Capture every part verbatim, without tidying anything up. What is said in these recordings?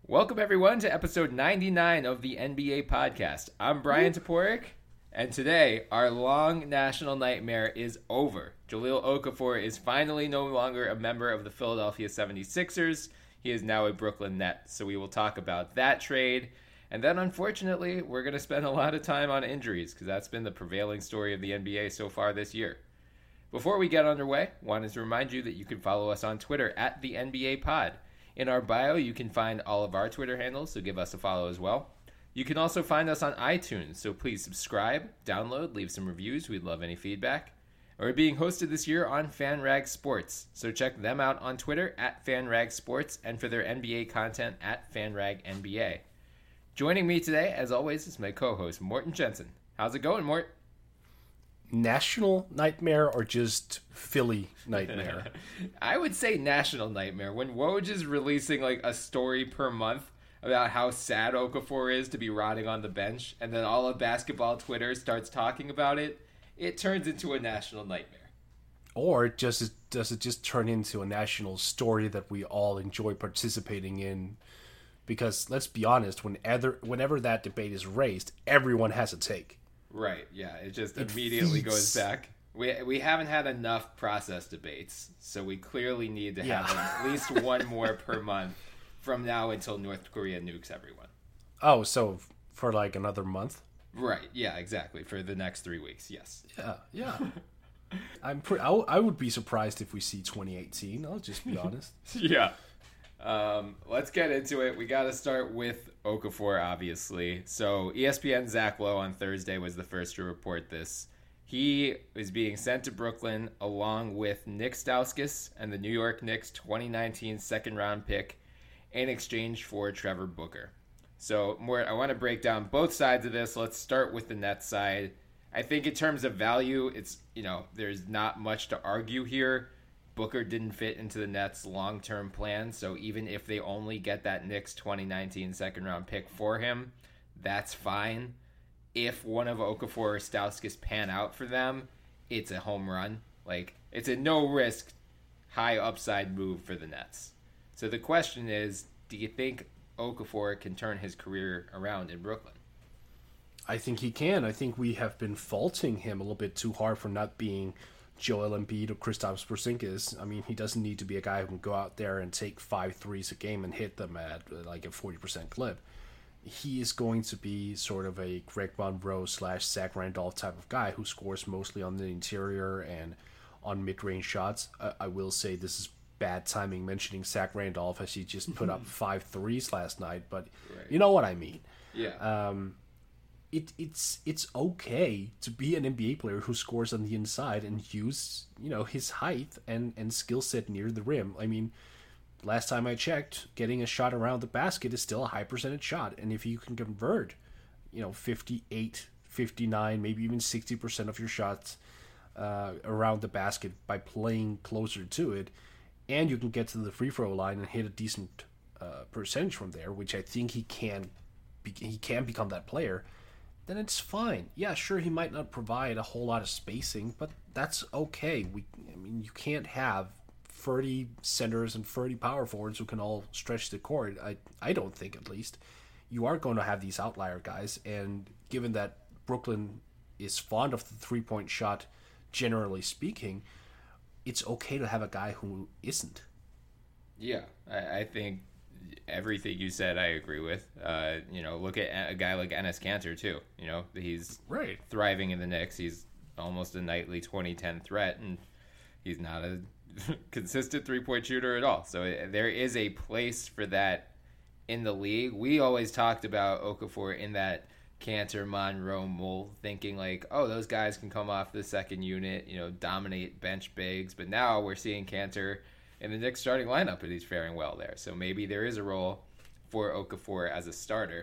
Welcome, everyone, to episode ninety-nine of the N B A podcast. I'm Brian Toporek, and today our long national nightmare is over. Jahlil Okafor is finally no longer a member of the Philadelphia seventy-sixers. He is now a Brooklyn Net, so we will talk about that trade. And then, unfortunately, we're going to spend a lot of time on injuries, because that's been the prevailing story of the N B A so far this year. Before we get underway, wanted to remind you that you can follow us on Twitter at the N B A Pod. In our bio, you can find all of our Twitter handles, so give us a follow as well. You can also find us on iTunes, so please subscribe, download, leave some reviews. We'd love any feedback. We're being hosted this year on FanRag Sports, so check them out on Twitter at FanRag Sports and for their N B A content at FanRag N B A. Joining me today, as always, is my co-host, Morten Jensen. How's it going, Mort? National nightmare or just Philly nightmare? I would say national nightmare. When Woj is releasing like a story per month about how sad Okafor is to be rotting on the bench, and then all of basketball Twitter starts talking about it, it turns into a national nightmare. Or just does it just turn into a national story that we all enjoy participating in? Because let's be honest, whenever, whenever that debate is raised, everyone has a take. Right, yeah, it just it immediately feeds. goes back. We we haven't had enough process debates, so we clearly need to have yeah. at least one more per month from now until North Korea nukes everyone. Oh, so for like another month? Right, yeah, exactly, for the next three weeks, yes. Yeah, yeah. I'm pre- I, w- I would be surprised if we see twenty eighteen, I'll just be honest. yeah. Um, let's get into it. We got to start with Okafor, obviously. So E S P N's Zach Lowe on Thursday was the first to report this. He is being sent to Brooklyn along with Nick Stauskas and the New York Knicks twenty nineteen second round pick in exchange for Trevor Booker. So, Mort, I want to break down both sides of this. Let's start with the Nets side. I think in terms of value, it's, you know, there's not much to argue here. Booker didn't fit into the Nets' long-term plan, so even if they only get that Knicks twenty nineteen second-round pick for him, that's fine. If one of Okafor or Stauskas pan out for them, it's a home run. Like, it's a no-risk, high-upside move for the Nets. So the question is, do you think Okafor can turn his career around in Brooklyn? I think he can. I think we have been faulting him a little bit too hard for not being Joel Embiid or Kristaps Porzingis. I mean, he doesn't need to be a guy who can go out there and take five threes a game and hit them at like a forty percent clip. He is going to be sort of a Greg Monroe slash Zach Randolph type of guy who scores mostly on the interior and on mid-range shots. I, I will say this is bad timing mentioning Zach Randolph as he just put up five threes last night, but right. You know what I mean. Yeah. Um, It it's it's okay to be an N B A player who scores on the inside and use, you know, his height and, and skill set near the rim. I mean, last time I checked, getting a shot around the basket is still a high percentage shot. And if you can convert, you know, fifty-eight, fifty-nine, maybe even sixty percent of your shots uh, around the basket by playing closer to it, and you can get to the free throw line and hit a decent uh, percentage from there, which I think he can, be, he can become that player, then it's fine. Yeah, sure, he might not provide a whole lot of spacing, but that's okay. We, I mean, you can't have thirty centers and thirty power forwards who can all stretch the court. I, I don't think, at least. You are going to have these outlier guys, and given that Brooklyn is fond of the three-point shot, generally speaking, it's okay to have a guy who isn't. Yeah, I, I think everything you said, I agree with. Uh, you know, look at a guy like Enes Kanter too. You know, he's right. thriving in the Knicks. He's almost a nightly twenty ten threat, and he's not a consistent three-point shooter at all. So there is a place for that in the league. We always talked about Okafor in that Kanter, Monroe mold, thinking like, oh, those guys can come off the second unit, you know, dominate bench bigs. But now we're seeing Kanter in the Knicks starting lineup, and he's faring well there. So maybe there is a role for Okafor as a starter.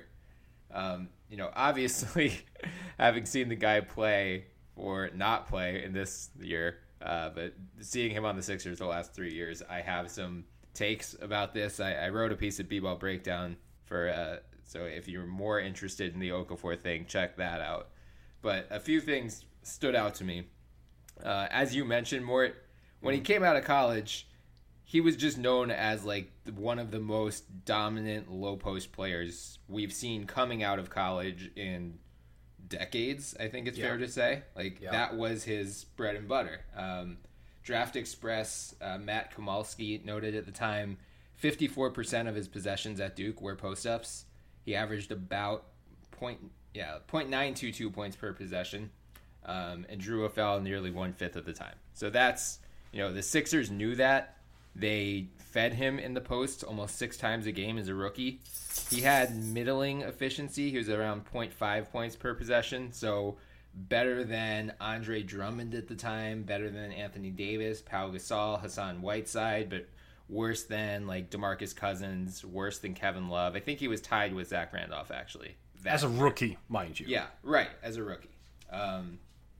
Um, you know, obviously, having seen the guy play or not play in this year, uh, but seeing him on the Sixers the last three years, I have some takes about this. I, I wrote a piece of B-Ball Breakdown for, uh, so if you're more interested in the Okafor thing, check that out. But a few things stood out to me. Uh, as you mentioned, Mort, when he came out of college, he was just known as like one of the most dominant low post players we've seen coming out of college in decades. I think it's yeah. fair to say. Like yeah. that was his bread and butter. Um, Draft Express, uh, Matt Kamalski noted at the time, fifty-four percent of his possessions at Duke were post ups. He averaged about point yeah point nine two two points per possession, um, and drew a foul nearly one fifth of the time. So that's, you know, the Sixers knew that. They fed him in the post almost six times a game as a rookie. He had middling efficiency. He was around point five points per possession, so better than Andre Drummond at the time, better than Anthony Davis, Pau Gasol, Hassan Whiteside, but worse than like DeMarcus Cousins, worse than Kevin Love. I think he was tied with Zach Randolph, actually. As a rookie, mind you. Yeah, right, as a rookie. Um,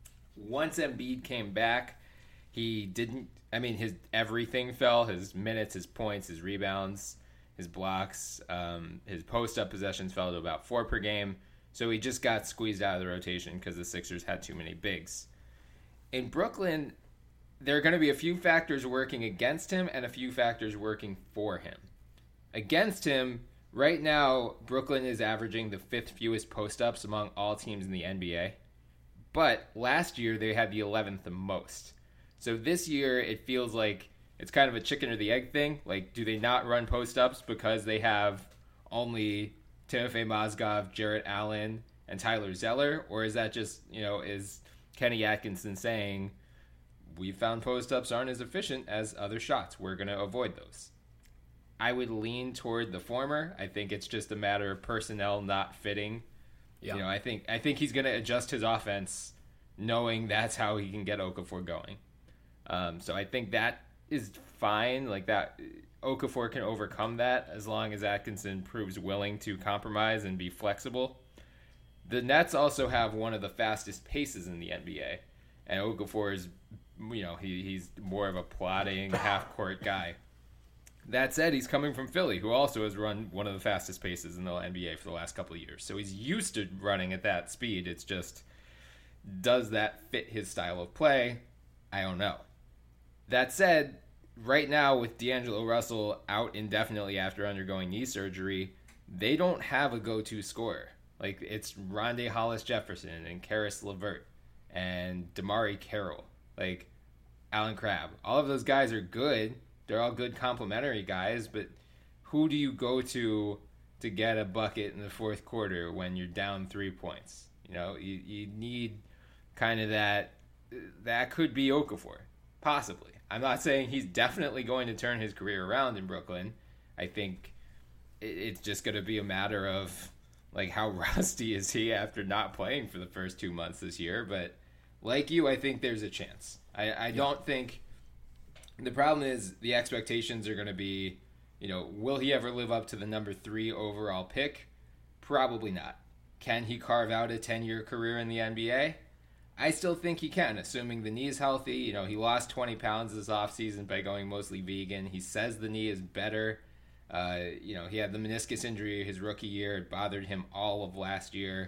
once Embiid came back, he didn't, I mean, his everything fell. His minutes, his points, his rebounds, his blocks, um, his post-up possessions fell to about four per game. So he just got squeezed out of the rotation because the Sixers had too many bigs. In Brooklyn, there are going to be a few factors working against him and a few factors working for him. Against him, right now, Brooklyn is averaging the fifth fewest post-ups among all teams in the N B A. But last year, they had the eleventh the most. So this year, it feels like it's kind of a chicken or the egg thing. Like, do they not run post-ups because they have only Timofey Mozgov, Jarrett Allen, and Tyler Zeller? Or is that just, you know, is Kenny Atkinson saying, we found post-ups aren't as efficient as other shots, we're going to avoid those? I would lean toward the former. I think it's just a matter of personnel not fitting. Yeah. You know, I think I think he's going to adjust his offense knowing that's how he can get Okafor going. Um, so I think that is fine. Like that, Okafor can overcome that as long as Atkinson proves willing to compromise and be flexible. The Nets also have one of the fastest paces in the N B A, and Okafor is, you know, he he's more of a plodding half-court guy. That said, he's coming from Philly, who also has run one of the fastest paces in the N B A for the last couple of years. So he's used to running at that speed. It's just, does that fit his style of play? I don't know. That said, right now with D'Angelo Russell out indefinitely after undergoing knee surgery, they don't have a go-to scorer. Like, it's Rondae Hollis-Jefferson and Karis LeVert and Damari Carroll, like Alan Crabb. All of those guys are good. They're all good complementary guys, but who do you go to to get a bucket in the fourth quarter when you're down three points? You know, you, you need kind of that. That could be Okafor, possibly. I'm not saying he's definitely going to turn his career around in Brooklyn. I think it's just going to be a matter of, like, how rusty is he after not playing for the first two months this year. But like you, I think there's a chance. I, I yeah. don't think... The problem is the expectations are going to be, you know, will he ever live up to the number three overall pick? Probably not. Can he carve out a ten-year career in the N B A? I still think he can, assuming the knee is healthy. You know, he lost twenty pounds this offseason by going mostly vegan. He says the knee is better. Uh, you know, he had the meniscus injury his rookie year. It bothered him all of last year.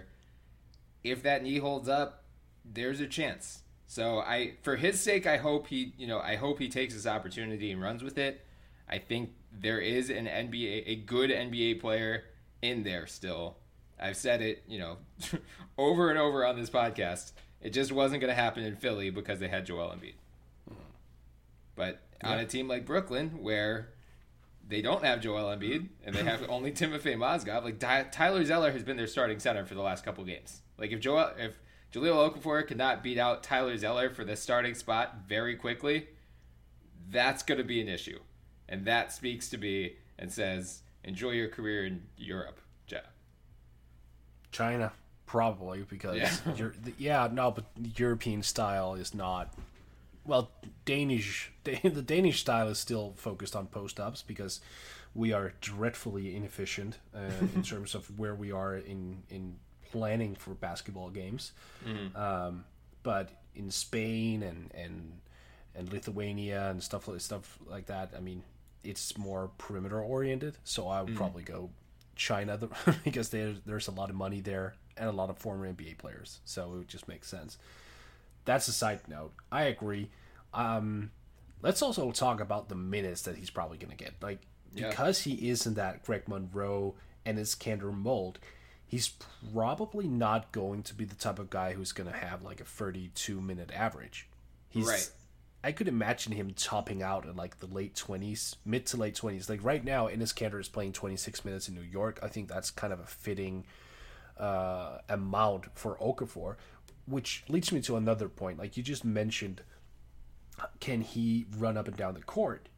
If that knee holds up, there's a chance. So I, for his sake, I hope he, you know, I hope he takes this opportunity and runs with it. I think there is an N B A, a good N B A player in there still. I've said it, you know, over and over on this podcast. It just wasn't going to happen in Philly because they had Joel Embiid. But yeah. on a team like Brooklyn, where they don't have Joel Embiid and they have only Timofey Mozgov, like Tyler Zeller has been their starting center for the last couple games. Like if Joel, if Jahlil Okafor could not beat out Tyler Zeller for the starting spot very quickly, that's going to be an issue. And that speaks to me and says, enjoy your career in Europe, Jeff. China, probably, because, yeah, you're, yeah no, but European style is not, well, Danish, the Danish style is still focused on post-ups because we are dreadfully inefficient uh, in terms of where we are in, in planning for basketball games. Mm-hmm. Um, but in Spain and, and and Lithuania and stuff like stuff like that, I mean, it's more perimeter oriented. So I would mm-hmm. probably go China because there's there's a lot of money there and a lot of former N B A players. So it just makes sense. That's a side note. I agree. Um, let's also talk about the minutes that he's probably going to get. Like, Yeah. because he is in that Greg Monroe and his Kander mold, he's probably not going to be the type of guy who's going to have like a thirty-two minute average. He's, Right. I could imagine him topping out in like the late twenties, mid to late twenties. Like right now, Enes Kanter is playing twenty-six minutes in New York. I think that's kind of a fitting uh, amount for Okafor, which leads me to another point. Like you just mentioned, can he run up and down the court?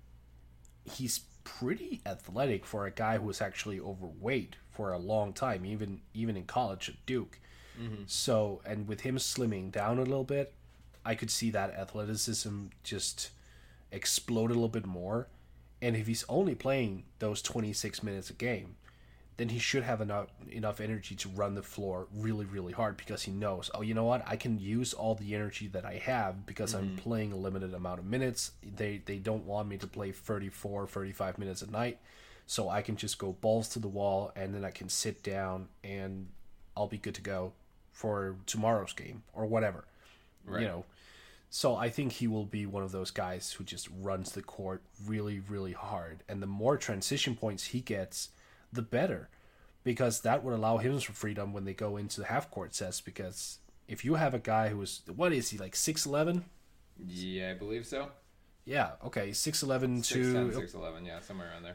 He's pretty athletic for a guy who was actually overweight for a long time, even even in college at Duke. Mm-hmm. So, and with him slimming down a little bit, I could see that athleticism just explode a little bit more. And if he's only playing those twenty-six minutes a game, then he should have enough enough energy to run the floor really, really hard, because he knows, oh, you know what? I can use all the energy that I have because mm-hmm. I'm playing a limited amount of minutes. They they don't want me to play thirty-four, thirty-five minutes a night. So I can just go balls to the wall, and then I can sit down and I'll be good to go for tomorrow's game or whatever. Right. You know, so I think he will be one of those guys who just runs the court really, really hard. And the more transition points he gets, the better, because that would allow him some freedom when they go into the half court sets. Because if you have a guy who is, what is he, like six eleven? Yeah, I believe so. Yeah, okay, six eleven to six eleven, yeah, somewhere around there.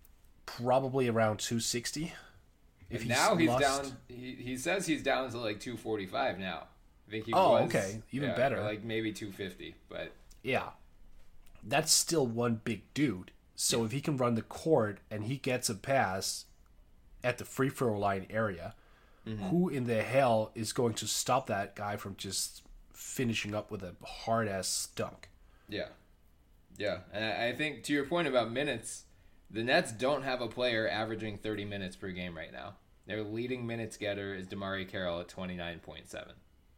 Probably around two sixty. If he's now he's lost... down, he, he says he's down to like two forty-five now. I think he oh, was, okay, even yeah, better. Like maybe two fifty, but yeah, that's still one big dude. So yeah. if he can run the court and he gets a pass at the free throw line area, mm-hmm. who in the hell is going to stop that guy from just finishing up with a hard ass dunk? Yeah, yeah, and I, I think to your point about minutes, the Nets don't have a player averaging thirty minutes per game right now. Their leading minutes getter is DeMarre Carroll at twenty-nine point seven.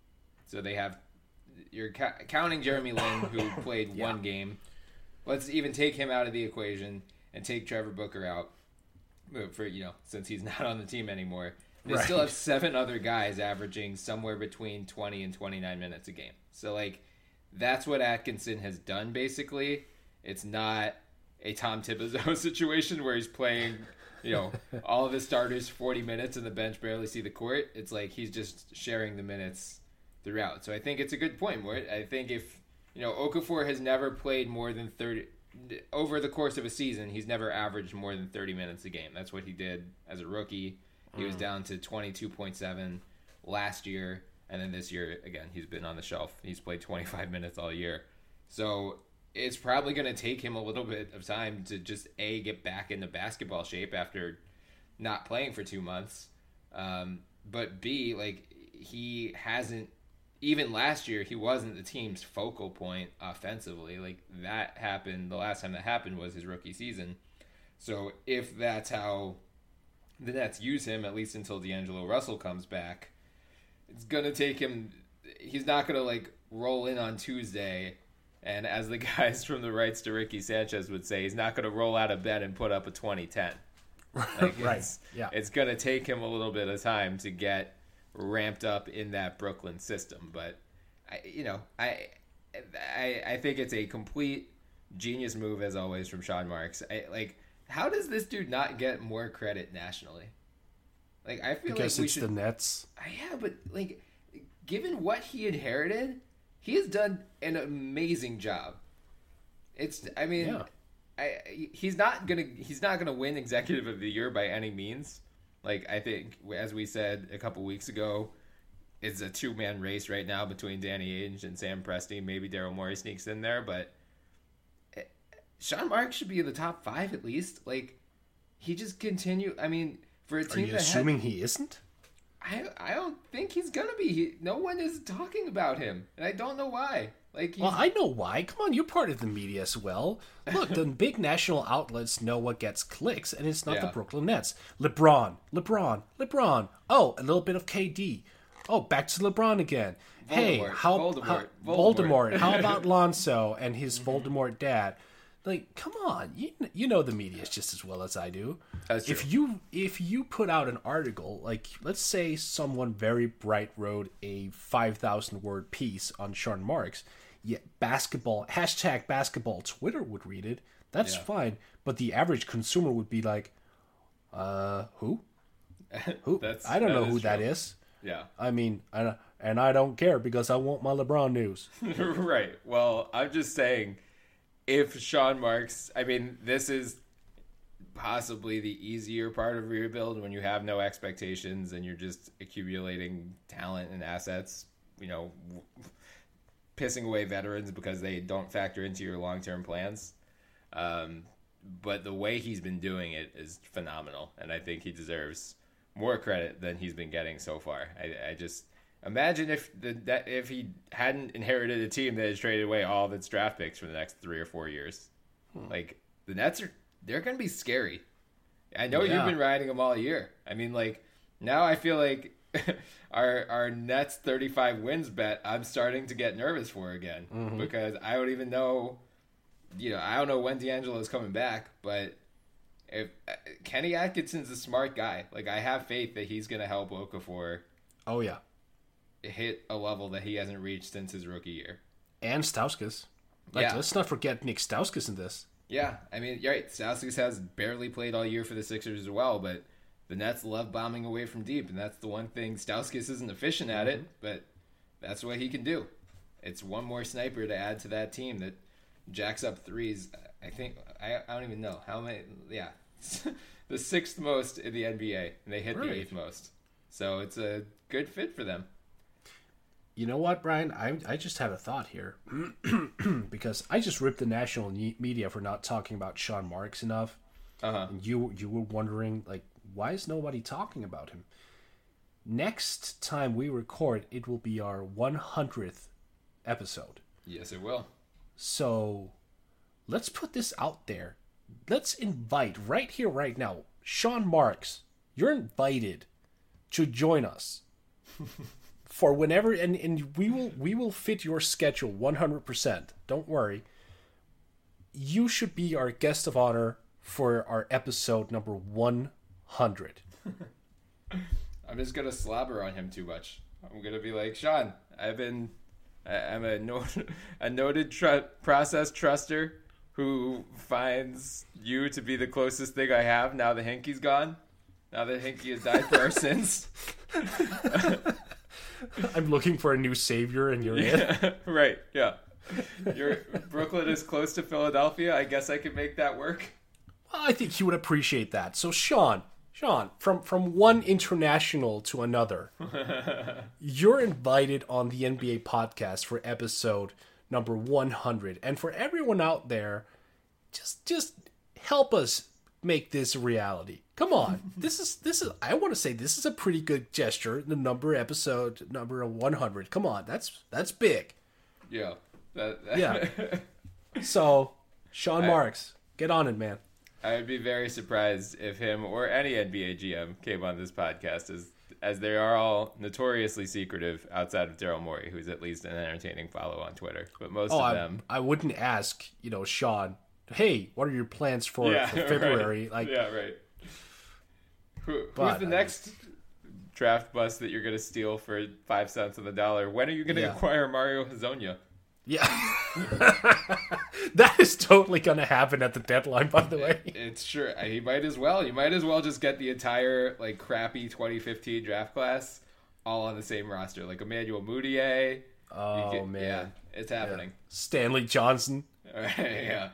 So they have, you're ca- counting Jeremy Lin, who played yeah. one game. Let's even take him out of the equation and take Trevor Booker out for, you know, since he's not on the team anymore. They right. still have seven other guys averaging somewhere between twenty and twenty-nine minutes a game. So, like, that's what Atkinson has done, basically. It's not a Tom Thibodeau situation where he's playing, you know, all of his starters forty minutes and the bench barely see the court. It's like he's just sharing the minutes throughout. So I think it's a good point, Mort. I think if, you know, Okafor has never played more than thirty over the course of a season, he's never averaged more than thirty minutes a game. That's what he did as a rookie. He mm. was down to twenty-two point seven last year, and then this year, again, he's been on the shelf. He's played twenty-five minutes all year. So it's probably going to take him a little bit of time to just, A, get back into basketball shape after not playing for two months. Um, but, B, like, he hasn't, even last year, he wasn't the team's focal point offensively. Like, that happened, the last time that happened was his rookie season. So if that's how the Nets use him, at least until D'Angelo Russell comes back, it's going to take him, he's not going to, like, roll in on Tuesday, and as the guys from the Rights to Ricky Sanchez would say, he's not going to roll out of bed and put up a twenty ten. Like, right, it's, yeah. It's going to take him a little bit of time to get ramped up in that Brooklyn system, but I, you know, I, I, I think it's a complete genius move as always from Sean Marks. I, like, how does this dude not get more credit nationally? Like, I feel because like we it's should, the Nets. Yeah, but like, given what he inherited, he has done an amazing job. It's, I mean, yeah. I he's not gonna he's not gonna win Executive of the Year by any means. Like, I think, as we said a couple weeks ago, it's a two-man race right now between Danny Ainge and Sam Presti. Maybe Daryl Morey sneaks in there, but Sean Marks should be in the top five at least. Like, he just continue. I mean, for a team Are you that assuming had, he isn't? I I don't think he's gonna be. He, no one is talking about him, and I don't know why. Like, well, I know why. Come on, you're part of the media as well. Look, the big national outlets know what gets clicks, and it's not yeah. the Brooklyn Nets. LeBron, LeBron, LeBron. Oh, a little bit of K D. Oh, back to LeBron again. Voldemort, hey, how Voldemort, how, Voldemort. Voldemort. How about Lonzo and his Voldemort dad? Like, come on, you you know the media just as well as I do. That's true. If you if you put out an article, like let's say someone very bright wrote a five thousand word piece on Sean Marks, yeah, basketball, hashtag basketball Twitter would read it. That's Yeah. fine. But the average consumer would be like, uh, who? Who? That's, I don't that know is who that true. is. Yeah. I mean, I, and I don't care because I want my LeBron news. Right. Well, I'm just saying, if Sean Marks, I mean, this is possibly the easier part of rebuild when you have no expectations and you're just accumulating talent and assets, you know, w- pissing away veterans because they don't factor into your long-term plans. Um, but the way he's been doing it is phenomenal, and I think he deserves more credit than he's been getting so far. I, I just imagine if the that if he hadn't inherited a team that has traded away all of its draft picks for the next three or four years. Hmm. Like the Nets are, they're going to be scary. I know Yeah. you've been riding them all year. I mean, like now I feel like our our Nets thirty-five wins bet I'm starting to get nervous for again Mm-hmm. because I don't even know. You know, I don't know when D'Angelo's coming back, but if Kenny Atkinson's a smart guy, like I have faith that he's going to help Okafor Oh, yeah. hit a level that he hasn't reached since his rookie year. And Stauskas. Like, Yeah. let's not forget Nick Stauskas in this. Yeah, I mean, you're right. Stauskas has barely played all year for the Sixers as well, but the Nets love bombing away from deep, and that's the one thing. Stauskas isn't efficient at it, but that's what he can do. It's one more sniper to add to that team that jacks up threes. I think I, I don't even know how many. Yeah, the sixth most in the N B A, and they hit Right. the eighth most. So it's a good fit for them. You know what, Brian? I I just had a thought here. Because I just ripped the national ne- media for not talking about Sean Marks enough. Uh huh. And you you were wondering, like, why is nobody talking about him? Next time we record, it will be our one hundredth episode. Yes, it will. So let's put this out there. Let's invite right here, right now, Sean Marks. You're invited to join us for whenever, and, and we will we will fit your schedule one hundred percent. Don't worry. You should be our guest of honor for our episode number one hundred. I'm just gonna slobber on him too much. I'm gonna be like, Sean, I've been, I- I'm a noted, a noted tr- process truster who finds you to be the closest thing I have now that Hinky's gone. Now that Hinky has died for our sins. I'm looking for a new savior, and you're it. Right, yeah. You're, Brooklyn is close to Philadelphia. I guess I can make that work. Well, I think he would appreciate that. So, Sean, Sean, from from one international to another, you're invited on the N B A podcast for episode number one hundred. And for everyone out there, just just help us make this a reality. Come on. This is this is I want to say this is a pretty good gesture. The number episode number one hundred. Come on. That's that's big. Yeah. That, that Yeah. So, Sean I- Marks, get on it, man. I would be very surprised if him or any N B A G M came on this podcast, as as they are all notoriously secretive outside of Daryl Morey, who's at least an entertaining follow on Twitter. But most Oh, of I, them, I wouldn't ask, you know, Sean, hey, what are your plans for, yeah, for February? right. Like, yeah, right. Who, who's But, the I next draft bust that you're going to steal for five cents on the dollar? When are you going to Yeah. acquire Mario Hezonja? yeah. That is totally going to happen at the deadline, by the way. It's sure he might as well. You might as well just get the entire like crappy twenty fifteen draft class all on the same roster, like Emmanuel Mudiay. Oh, You can- man. yeah, it's happening. Stanley Johnson. All right, yeah.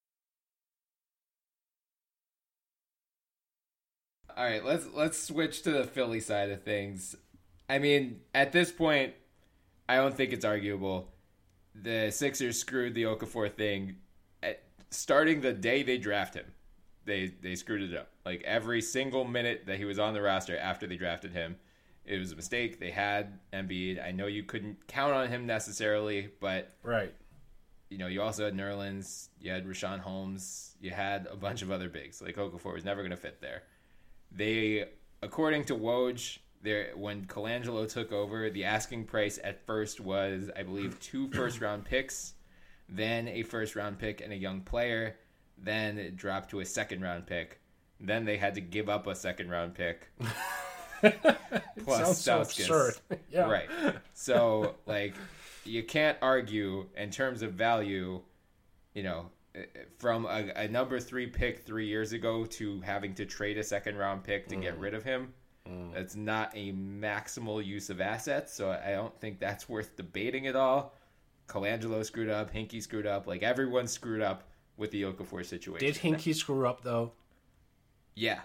All right, let's let's switch to the Philly side of things. I mean, at this point, I don't think it's arguable. The Sixers screwed the Okafor thing at starting the day they draft him. They they screwed it up. Like every single minute that he was on the roster after they drafted him, it was a mistake. They had Embiid. I know you couldn't count on him necessarily, but Right. you know, you also had Nerlens, you had Rashawn Holmes, you had a bunch of other bigs. Like Okafor was never going to fit there. They, according to Woj, there when Colangelo took over, the asking price at first was, I believe, two first-round picks, then a first-round pick and a young player, then it dropped to a second-round pick. Then they had to give up a second-round pick. Plus Sounds so Stauskas. absurd. Yeah. Right. So, like, you can't argue in terms of value, you know, from a, a number three pick three years ago to having to trade a second round pick to mm. get rid of him. Mm. That's not a maximal use of assets, so I don't think that's worth debating at all. Colangelo screwed up, Hinkie screwed up, like everyone screwed up with the Okafor situation. Did Hinkie screw up though? Yeah.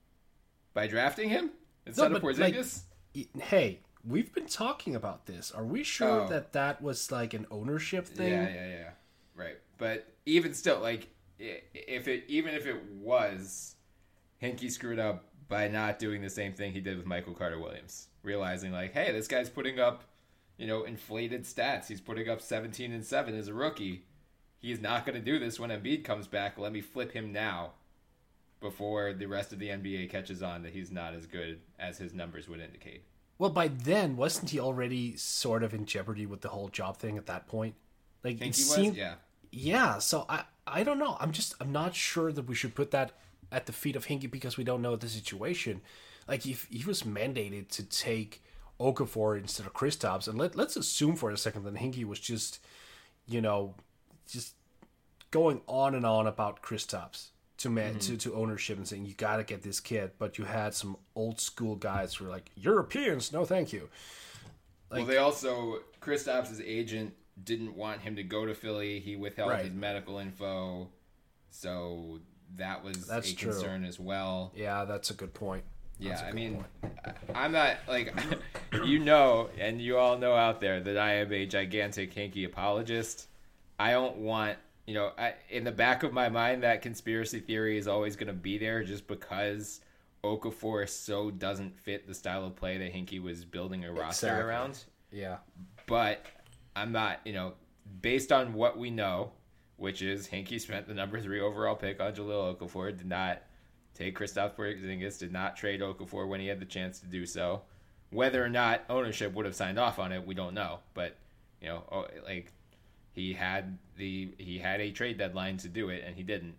By drafting him instead no, of Porzingis? Like, hey, we've been talking about this. Are we sure oh. that that was like an ownership thing? Yeah, yeah, yeah. Right. But even still, like, if it even if it was, Hinkie screwed up by not doing the same thing he did with Michael Carter-Williams. Realizing, like, hey, this guy's putting up, you know, inflated stats. He's putting up seventeen and seven as a rookie. He's not going to do this when Embiid comes back. Let me flip him now before the rest of the N B A catches on that he's not as good as his numbers would indicate. Well, by then, wasn't he already sort of in jeopardy with the whole job thing at that point? Like, Think it he seemed, was? Yeah. Yeah, so I, I don't know. I'm just, I'm not sure that we should put that at the feet of Hinkie because we don't know the situation. Like, if he was mandated to take Okafor instead of Kristaps, and let, let's assume for a second that Hinkie was just, you know, just going on and on about Kristaps to man, mm-hmm. to, to ownership and saying, you got to get this kid, but you had some old school guys who were like, Europeans, no thank you. Like, well, they also, Kristaps' agent didn't want him to go to Philly. He withheld right. his medical info, so that was that's a true. concern as well. Yeah, that's a good point. Yeah, I mean, point. I'm not, like, you know, and you all know out there that I am a gigantic Hinkie apologist. I don't want, you know, I, in the back of my mind, that conspiracy theory is always going to be there just because Okafor so doesn't fit the style of play that Hinkie was building a roster exactly. around. Yeah. But I'm not, you know, based on what we know, which is Hinkie spent the number three overall pick on Jahlil Okafor, did not take Kristaps Porzingis, did not trade Okafor when he had the chance to do so. Whether or not ownership would have signed off on it, we don't know. But, you know, like, he had the he had a trade deadline to do it, and he didn't.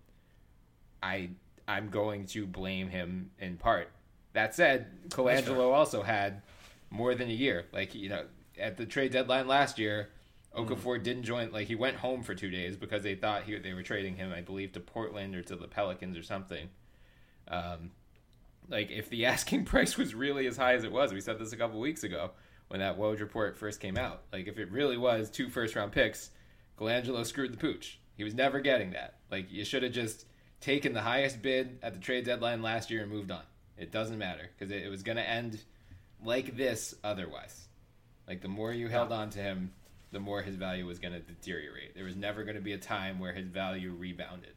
I I'm going to blame him in part. That said, Colangelo also had more than a year. Like, you know, at the trade deadline last year, Okafor mm. didn't join. Like, he went home for two days because they thought he, they were trading him, I believe, to Portland or to the Pelicans or something. Um, like, if the asking price was really as high as it was, we said this a couple weeks ago when that Woj report first came out. Like, if it really was two first-round picks, Colangelo screwed the pooch. He was never getting that. Like, you should have just taken the highest bid at the trade deadline last year and moved on. It doesn't matter because it, it was going to end like this otherwise. Like, the more you held on to him, the more his value was going to deteriorate. There was never going to be a time where his value rebounded.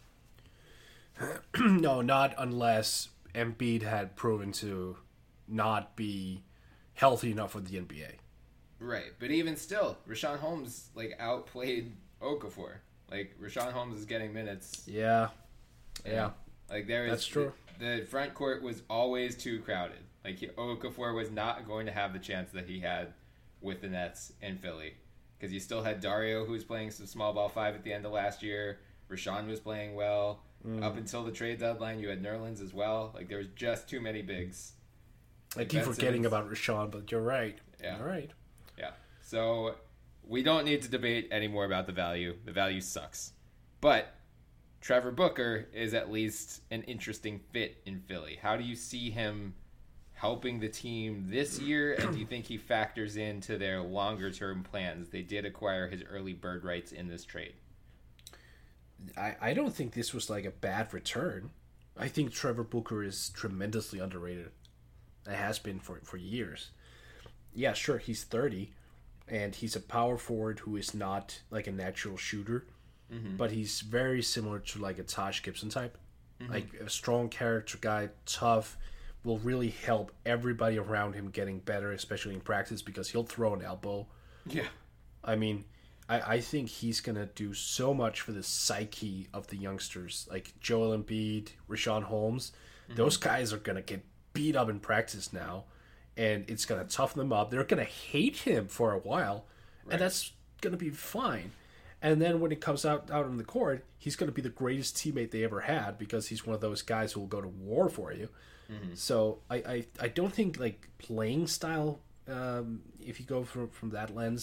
No, not unless Embiid had proven to not be healthy enough for the N B A. Right, but even still, Richaun Holmes, like, outplayed Okafor. Like, Richaun Holmes is getting minutes. Yeah, yeah. Know? Like, there is... That's true. The, the front court was always too crowded. Like, he, Okafor was not going to have the chance that he had with the Nets in Philly. Because you still had Dario, who was playing some small ball five at the end of last year. Richaun was playing well. Mm. Up until the trade deadline, you had Nerlens as well. Like, there was just too many bigs. I keep forgetting about Richaun, but you're right. Yeah. You're right. Yeah. So, we don't need to debate anymore about the value. The value sucks. But Trevor Booker is at least an interesting fit in Philly. How do you see him helping the team this year, and do you think he factors into their longer-term plans? They did acquire his early bird rights in this trade. I, I don't think this was like a bad return. I think Trevor Booker is tremendously underrated. It has been for, for years. Yeah, sure, he's thirty, and he's a power forward who is not like a natural shooter, mm-hmm. but he's very similar to like a Taj Gibson type. Mm-hmm. Like a strong character guy, tough, will really help everybody around him getting better, especially in practice, because he'll throw an elbow. Yeah. I mean, I, I think he's going to do so much for the psyche of the youngsters, like Joel Embiid, Richaun Holmes. Mm-hmm. Those guys are going to get beat up in practice now, and it's going to toughen them up. They're going to hate him for a while, right. and that's going to be fine. And then when it comes out, out on the court, he's going to be the greatest teammate they ever had because he's one of those guys who will go to war for you. Mm-hmm. So I, I, I don't think like playing style, um, if you go from, from that lens,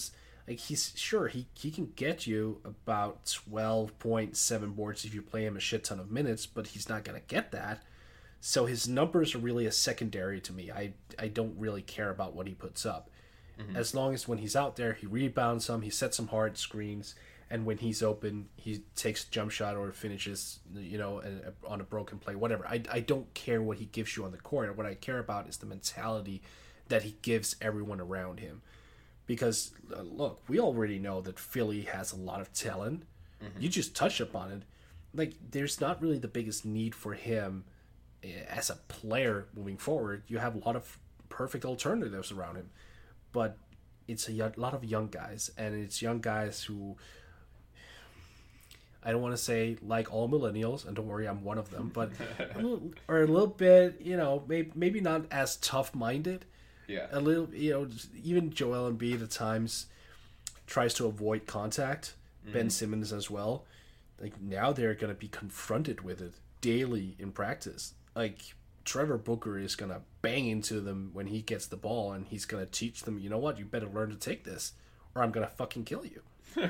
Like, he's sure he, he can get you about twelve point seven boards if you play him a shit ton of minutes, but he's not going to get that. So his numbers are really a secondary to me. I, I don't really care about what he puts up. Mm-hmm. As long as when he's out there, he rebounds some, he sets some hard screens, and when he's open, he takes a jump shot or finishes, you know, a, a, on a broken play, whatever. I, I don't care what he gives you on the court. What I care about is the mentality that he gives everyone around him. Because, uh, look, we already know that Philly has a lot of talent. Mm-hmm. You just touched upon it. Like, there's not really the biggest need for him as a player moving forward. You have a lot of perfect alternatives around him. But it's a young, lot of young guys. And it's young guys who, I don't want to say like all millennials, and don't worry, I'm one of them, but are a little bit, you know, maybe, maybe not as tough-minded. Yeah. A little, you know, even Joel Embiid at times tries to avoid contact. Mm-hmm. Ben Simmons as well. Like, now they're going to be confronted with it daily in practice. Like, Trevor Booker is going to bang into them when he gets the ball, and he's going to teach them, you know what, you better learn to take this, or I'm going to fucking kill you.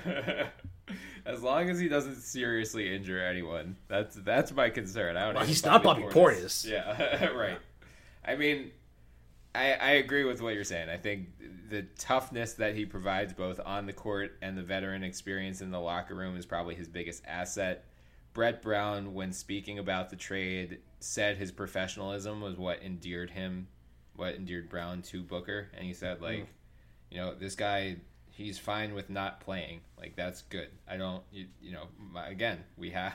As long as he doesn't seriously injure anyone, that's that's my concern. I don't well, know. He's not Bobby Portis. Yeah, right. I mean, I, I agree with what you're saying. I think the toughness that he provides both on the court and the veteran experience in the locker room is probably his biggest asset. Brett Brown, when speaking about the trade, said his professionalism was what endeared him, what endeared Brown to Booker. And he said, like, mm. you know, this guy, he's fine with not playing. Like, that's good. I don't, you, you know, my, again, we have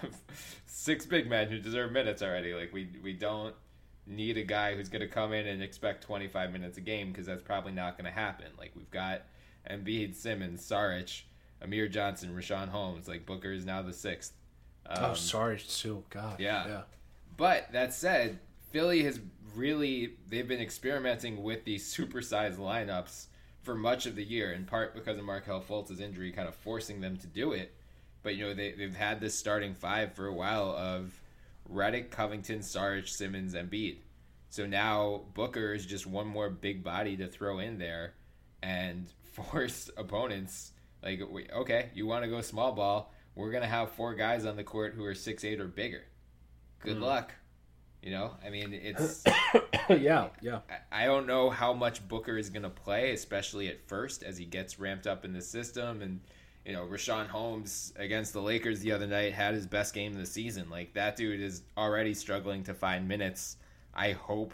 six big men who deserve minutes already. Like, we we don't need a guy who's going to come in and expect twenty-five minutes a game, because that's probably not going to happen. Like, we've got Embiid, Simmons, Saric, Amir Johnson, Rashawn Holmes. Like, Booker is now the sixth. Um, oh, Saric too. God. Yeah. yeah. But that said, Philly has really, they've been experimenting with these supersized lineups for much of the year, in part because of Markelle Fultz's injury kind of forcing them to do it. But, you know, they, they've had this starting five for a while of Redick, Covington, Saric, Simmons, Embiid. So now Booker is just one more big body to throw in there and force opponents, like, okay, you want to go small ball, we're going to have four guys on the court who are six eight or bigger. Good mm. luck. You know, I mean, it's... yeah, yeah. I, I don't know how much Booker is going to play, especially at first, as he gets ramped up in the system. And, you know, Rashawn Holmes against the Lakers the other night had his best game of the season. Like, that dude is already struggling to find minutes. I hope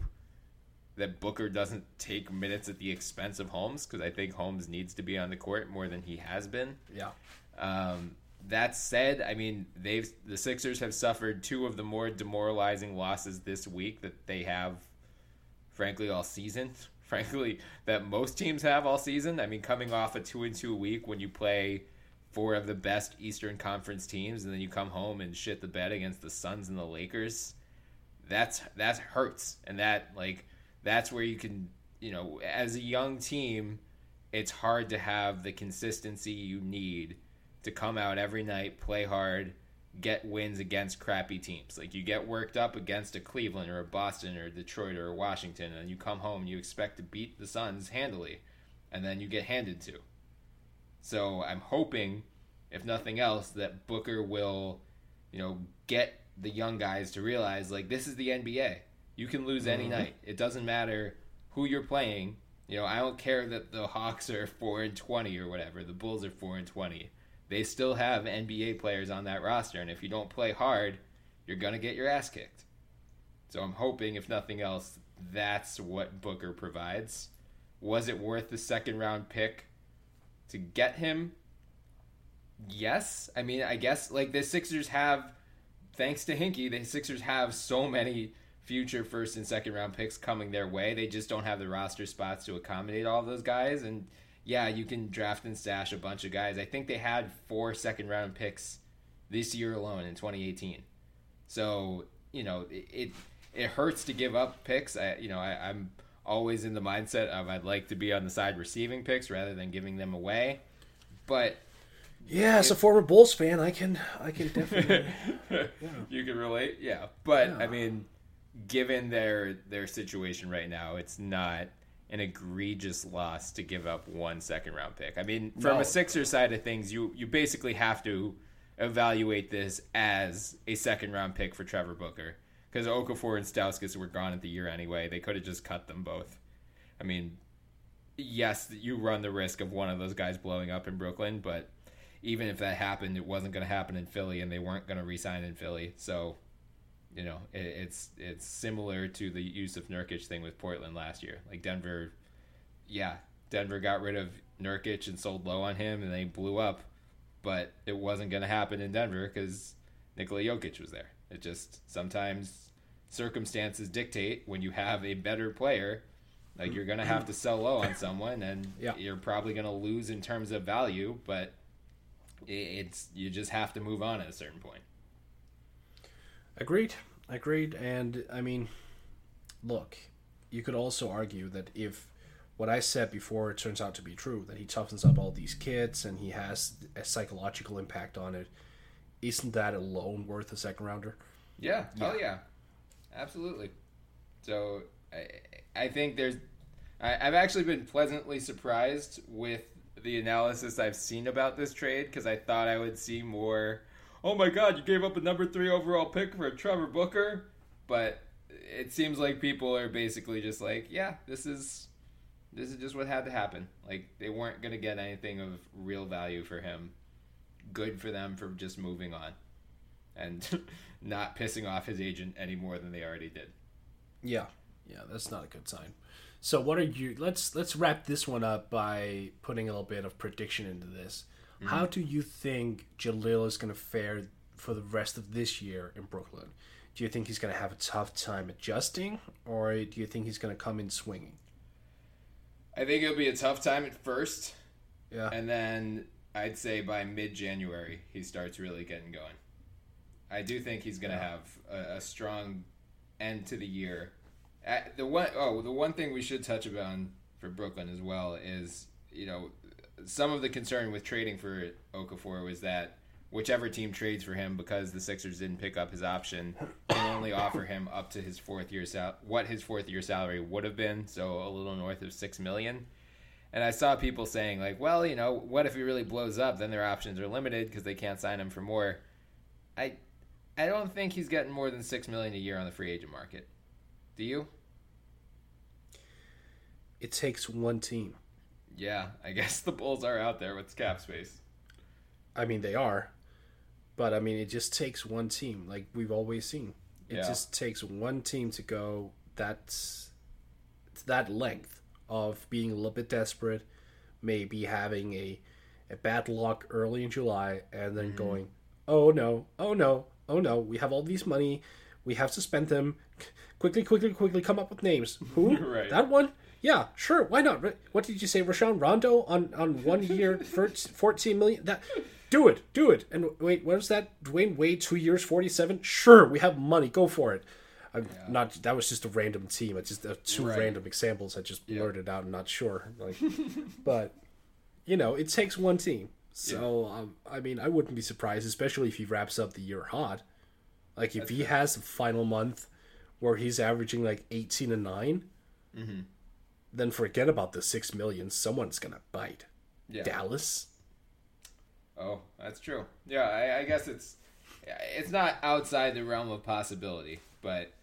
that Booker doesn't take minutes at the expense of Holmes, because I think Holmes needs to be on the court more than he has been. Yeah. Um, that said, I mean, they've the Sixers have suffered two of the more demoralizing losses this week that they have, frankly, all season. Frankly, that most teams have all season. I mean, coming off a two and two week when you play four of the best Eastern Conference teams, and then you come home and shit the bed against the Suns and the Lakers. That's that hurts, and that like that's where you can, you know, as a young team, it's hard to have the consistency you need to come out every night, play hard, get wins against crappy teams. Like, you get worked up against a Cleveland or a Boston or a Detroit or a Washington, and you come home and you expect to beat the Suns handily, and then you get handed to. So I'm hoping, if nothing else, that Booker will, you know, get the young guys to realize, like, this is the N B A. You can lose any mm-hmm. night. It doesn't matter who you're playing. You know, I don't care that the Hawks are four and twenty or whatever. The Bulls are four and twenty. They still have N B A players on that roster, and if you don't play hard, you're going to get your ass kicked. So I'm hoping, if nothing else, that's what Booker provides. Was it worth the second round pick to get him? Yes. I mean, I guess, like, the Sixers have, thanks to Hinkie, the Sixers have so many future first and second round picks coming their way. They just don't have the roster spots to accommodate all of those guys, and yeah, you can draft and stash a bunch of guys. I think they had four second-round picks this year alone in twenty eighteen. So, you know, it it, it hurts to give up picks. I, you know, I, I'm always in the mindset of I'd like to be on the side receiving picks rather than giving them away. But yeah, as a former Bulls fan, I can I can definitely yeah. You can relate, yeah. But yeah. I mean, given their their situation right now, it's not an egregious loss to give up one second round pick. I mean, from No. a Sixers side of things, you you basically have to evaluate this as a second round pick for Trevor Booker, because Okafor and Stauskas were gone at the year anyway. They could have just cut them both. I mean, yes, you run the risk of one of those guys blowing up in Brooklyn, but even if that happened, it wasn't going to happen in Philly, and they weren't going to re-sign in Philly. So, you know, it, it's it's similar to the Yusuf Nurkic thing with Portland last year. Like Denver, yeah, Denver got rid of Nurkic and sold low on him, and they blew up. But it wasn't going to happen in Denver because Nikola Jokic was there. It just sometimes circumstances dictate when you have a better player, like you're going to have to sell low on someone, and Yeah. you're probably going to lose in terms of value, but it's you just have to move on at a certain point. Agreed. Agreed. And I mean, look, you could also argue that if what I said before turns out to be true, that he toughens up all these kids and he has a psychological impact on it, isn't that alone worth a second rounder? Yeah. Oh yeah. Absolutely. So I I think there's I, I've actually been pleasantly surprised with the analysis I've seen about this trade, because I thought I would see more, oh my god, you gave up a number three overall pick for Trevor Booker, but it seems like people are basically just like, yeah, this is this is just what had to happen. Like, they weren't going to get anything of real value for him. Good for them for just moving on and not pissing off his agent any more than they already did. Yeah. Yeah, that's not a good sign. So what are you let's let's wrap this one up by putting a little bit of prediction into this. Mm-hmm. How do you think Jahlil is going to fare for the rest of this year in Brooklyn? Do you think he's going to have a tough time adjusting, or do you think he's going to come in swinging? I think it'll be a tough time at first. Yeah. And then I'd say by mid-January, he starts really getting going. I do think he's going to Yeah. have a, a strong end to the year. At the one oh, the one thing we should touch upon for Brooklyn as well is, you know, some of the concern with trading for Okafor was that whichever team trades for him, because the Sixers didn't pick up his option, can only offer him up to his fourth year sal- what his fourth year salary would have been, so a little north of six million. And I saw people saying like, well, you know, what if he really blows up? Then their options are limited because they can't sign him for more. I I don't think he's getting more than six million a year on the free agent market. Do you? It takes one team. Yeah, I guess the Bulls are out there with cap space. I mean, they are. But, I mean, it just takes one team, like we've always seen. It Yeah. just takes one team to go that, that length of being a little bit desperate, maybe having a, a bad luck early in July, and then mm-hmm. going, oh, no, oh, no, oh, no, we have all these money. We have to spend them. Quickly, quickly, quickly come up with names. Who? Right. That one? Yeah, sure. Why not? What did you say, Rajon Rondo on, on one year, fourteen million? That, do it, do it. And wait, what was that? Dwayne Wade, two years, forty-seven? Sure, we have money. Go for it. I'm yeah. not. That was just a random team. It's just uh, two right. random examples I just blurted yeah. out. I'm not sure. Like, but you know, it takes one team. So yeah. um, I mean, I wouldn't be surprised, especially if he wraps up the year hot. Like if That's he fair. has a final month where he's averaging like eighteen and nine, mm-hmm. then forget about the six million. Someone's gonna bite. Yeah. Dallas. Oh, that's true. Yeah, I, I guess it's it's not outside the realm of possibility, but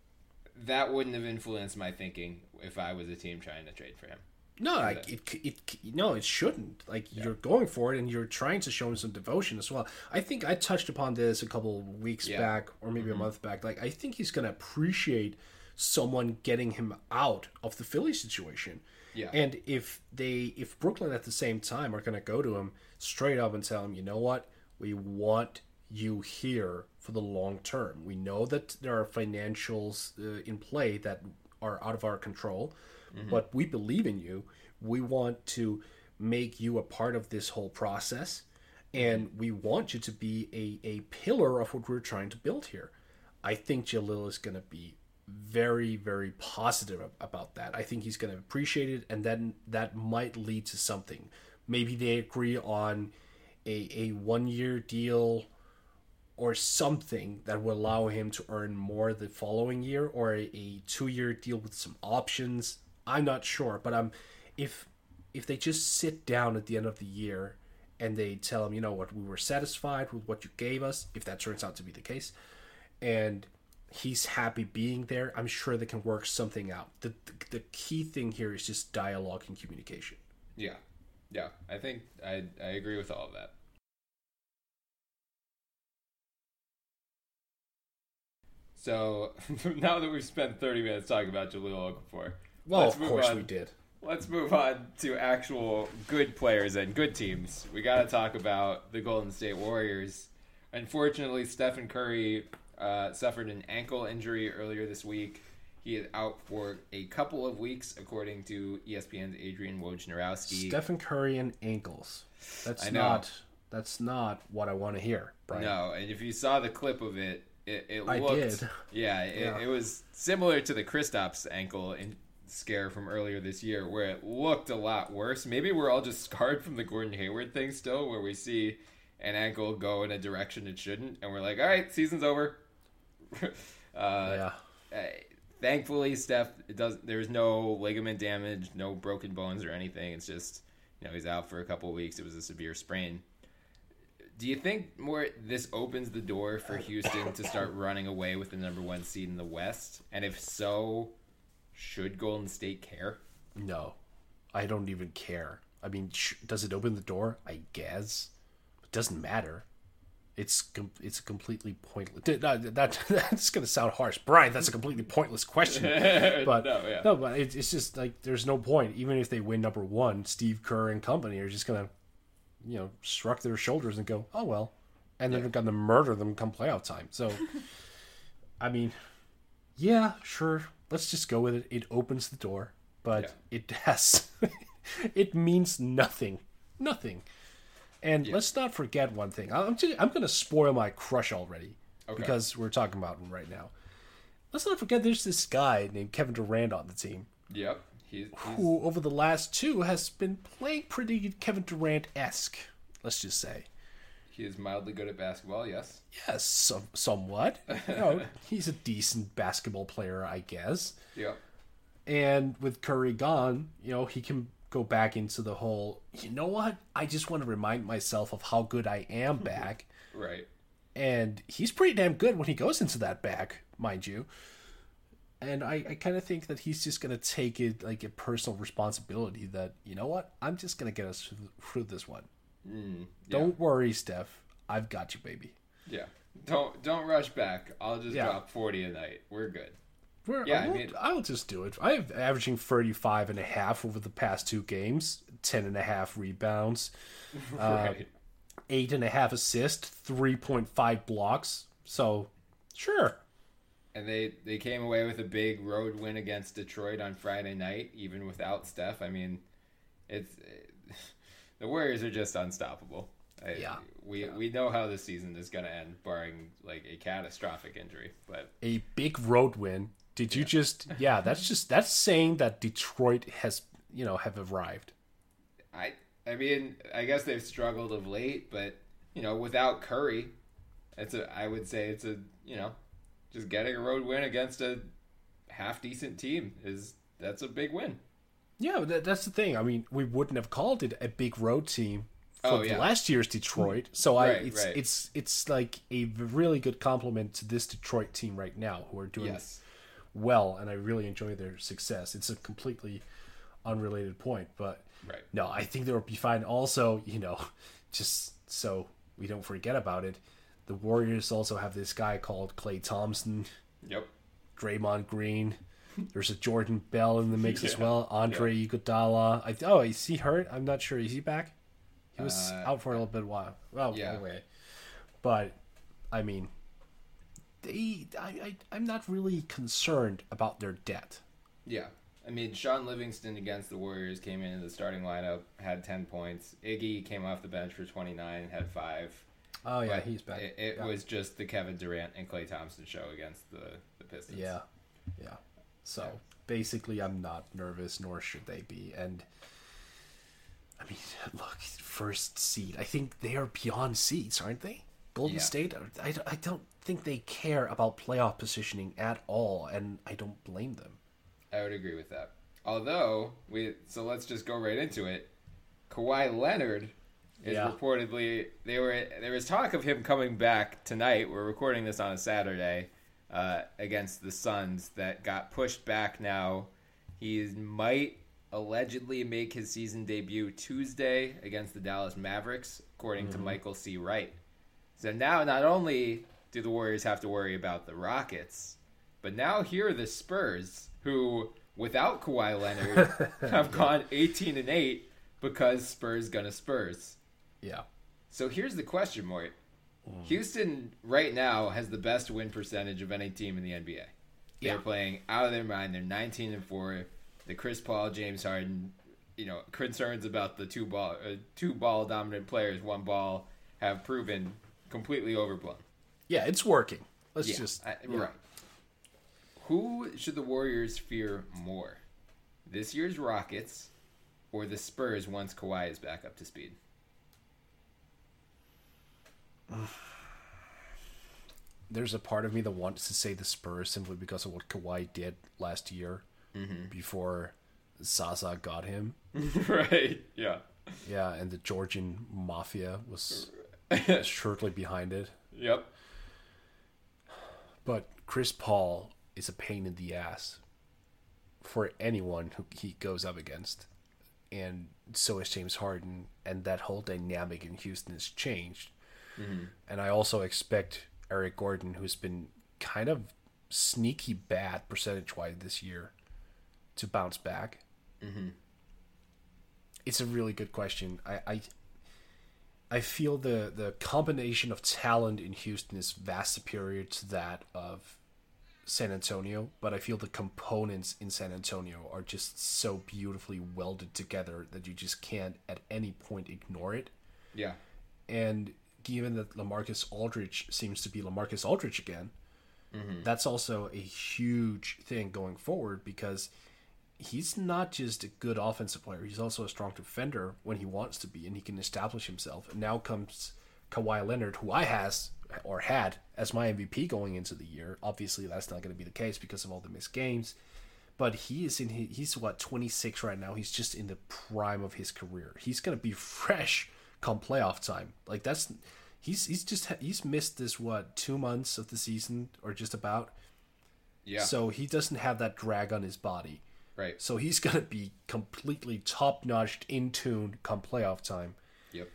that wouldn't have influenced my thinking if I was a team trying to trade for him. No, like it, it, it, no, it shouldn't. Like yeah. you're going for it, and you're trying to show him some devotion as well. I think I touched upon this a couple of weeks yeah. back, or maybe mm-hmm. a month back. Like I think he's gonna appreciate someone getting him out of the Philly situation. Yeah. And if they, if Brooklyn at the same time are gonna go to him straight up and tell him, you know what, we want you here for the long term. We know that there are financials uh, in play that are out of our control. Mm-hmm. But we believe in you. We want to make you a part of this whole process. And we want you to be a, a pillar of what we're trying to build here. I think Jahlil is going to be very, very positive about that. I think he's going to appreciate it. And then that might lead to something. Maybe they agree on a, a one-year deal or something that will allow him to earn more the following year, or a, a two-year deal with some options. I'm not sure, but um, if if they just sit down at the end of the year and they tell him, you know what, we were satisfied with what you gave us, if that turns out to be the case, and he's happy being there, I'm sure they can work something out. The the, the key thing here is just dialogue and communication. Yeah, yeah. I think I I agree with all of that. So now that we've spent thirty minutes talking about Jahlil Okafor, well, let's of move course on. we did. Let's move on to actual good players and good teams. We got to talk about the Golden State Warriors. Unfortunately, Stephen Curry uh, suffered an ankle injury earlier this week. He is out for a couple of weeks, according to E S P N's Adrian Wojnarowski. Stephen Curry and ankles. That's I know. not that's not what I want to hear, Brian. No, and if you saw the clip of it, it, it I looked... did. Yeah, it, Yeah. it was similar to the Kristaps ankle in, scare from earlier this year, where it looked a lot worse. Maybe we're all just scarred from the Gordon Hayward thing still, where we see an ankle go in a direction it shouldn't, and we're like, all right, season's over. uh, Yeah. uh, thankfully, Steph, it does. There's no ligament damage, no broken bones or anything. It's just, you know, he's out for a couple of weeks. It was a severe sprain. Do you think more this opens the door for Houston to start running away with the number one seed in the West? And if so, should Golden State care? No, I don't even care. I mean, sh- does it open the door? I guess. It doesn't matter. It's com- it's a completely pointless. That, that that's gonna sound harsh, Brian. That's a completely pointless question. But no, yeah. no, but it, it's just like there's no point. Even if they win number one, Steve Kerr and company are just gonna, you know, shrug their shoulders and go, "Oh well," and then Yeah. they're gonna murder them come playoff time. So, I mean, yeah, sure. Let's just go with it. It opens the door, but Yeah. it has, it means nothing, nothing. And Yeah. let's not forget one thing. I'm just, I'm going to spoil my crush already Okay. because we're talking about him right now. Let's not forget there's this guy named Kevin Durant on the team Yep. He's, he's who, over the last two, has been playing pretty Kevin Durant-esque. Let's just say. he is mildly good at basketball. Yes. Yes, some, somewhat. You know, he's a decent basketball player, I guess. Yep. And with Curry gone, you know, he can go back into the whole, you know what? I just want to remind myself of how good I am back. Right. And he's pretty damn good when he goes into that back, mind you. And I, I kind of think that he's just going to take it like a personal responsibility that, you know what? I'm just going to get us through this one. Mm, yeah. Don't worry, Steph. I've got you, baby. Yeah. Don't don't rush back. I'll just Yeah. drop forty a night. We're good. We're, Yeah, I I'll, mean- I'll just do it. I'm averaging thirty-five and a half over the past two games, ten and a half rebounds, uh, right. eight and a half assists, three point five blocks. So, sure. And they, they came away with a big road win against Detroit on Friday night, even without Steph. I mean, it's it, the Warriors are just unstoppable. I, Yeah. We Yeah. we know how this season is going to end, barring like a catastrophic injury. But A big road win. Did you just, yeah, that's just, that's saying that Detroit has, you know, have arrived. I I mean, I guess they've struggled of late, but you know, without Curry, it's a I would say it's a you know, just getting a road win against a half decent team is that's a big win. Yeah, that, that's the thing. I mean, we wouldn't have called it a big road team for Oh, yeah. last year's Detroit. So I, Right, it's right. it's it's like a really good compliment to this Detroit team right now, who are doing Yes. well, and I really enjoy their success. It's a completely unrelated point, but Right. no, I think they will be fine. Also, you know, just so we don't forget about it, the Warriors also have this guy called Klay Thompson, Yep. Draymond Green. There's a Jordan Bell in the mix as Yeah, well. Andre Iguodala. I, oh, is he hurt? I'm not sure. Is he back? He was Uh, out for a little bit while. Well, yeah. anyway. But, I mean, they. I, I, I'm not really concerned about their debt. Yeah. I mean, Sean Livingston against the Warriors came in in the starting lineup, had ten points. Iggy came off the bench for twenty-nine, had five. Oh, yeah, But he's back. It, it yeah. was just the Kevin Durant and Klay Thompson show against the, the Pistons. Yeah, yeah. So Yeah. basically, I'm not nervous, nor should they be. And I mean, look, first seed. I think they are beyond seeds, aren't they? Golden Yeah. State. I, I don't think they care about playoff positioning at all, and I don't blame them. I would agree with that. Although we, so let's just go right into it. Kawhi Leonard is Yeah. reportedly they were there was talk of him coming back tonight. We're recording this on a Saturday uh, against the Suns. That got pushed back now. He might allegedly make his season debut Tuesday against the Dallas Mavericks, according mm-hmm. to Michael C. Wright. So now not only do the Warriors have to worry about the Rockets, but now here are the Spurs, who without Kawhi Leonard have gone eighteen and eight because Spurs gonna Spurs. Yeah. So here's the question, Mort. Mm. Houston right now has the best win percentage of any team in the N B A. They're yeah. playing out of their mind. They're nineteen and four. The Chris Paul, James Harden, you know, concerns about the two ball, uh, two ball dominant players, one ball, have proven completely overblown. Yeah, it's working. Let's yeah, just I, yeah. right. Who should the Warriors fear more, this year's Rockets, or the Spurs once Kawhi is back up to speed? There's a part of me that wants to say the Spurs simply because of what Kawhi did last year mm-hmm. before Zaza got him. Right, yeah. Yeah, and the Georgian mafia was shortly behind it. Yep. But Chris Paul is a pain in the ass for anyone who he goes up against. And so is James Harden, and that whole dynamic in Houston has changed. Mm-hmm. And I also expect Eric Gordon, who's been kind of sneaky bad percentage-wise this year, to bounce back. Mm-hmm. It's a really good question. I, I I feel the, the combination of talent in Houston is vast superior to that of San Antonio, but I feel the components in San Antonio are just so beautifully welded together that you just can't at any point ignore it. Yeah. And given that LaMarcus Aldridge seems to be LaMarcus Aldridge again, mm-hmm. that's also a huge thing going forward because he's not just a good offensive player. He's also a strong defender when he wants to be, and he can establish himself. And now comes Kawhi Leonard, who I has or had as my M V P going into the year. Obviously, that's not going to be the case because of all the missed games. But he is in his, he's what, twenty-six right now. He's just in the prime of his career. He's going to be fresh come playoff time. Like that's he's he's just he's missed this what two months of the season or just about. Yeah. So he doesn't have that drag on his body. Right. So he's going to be completely top-notched, in tune come playoff time. Yep.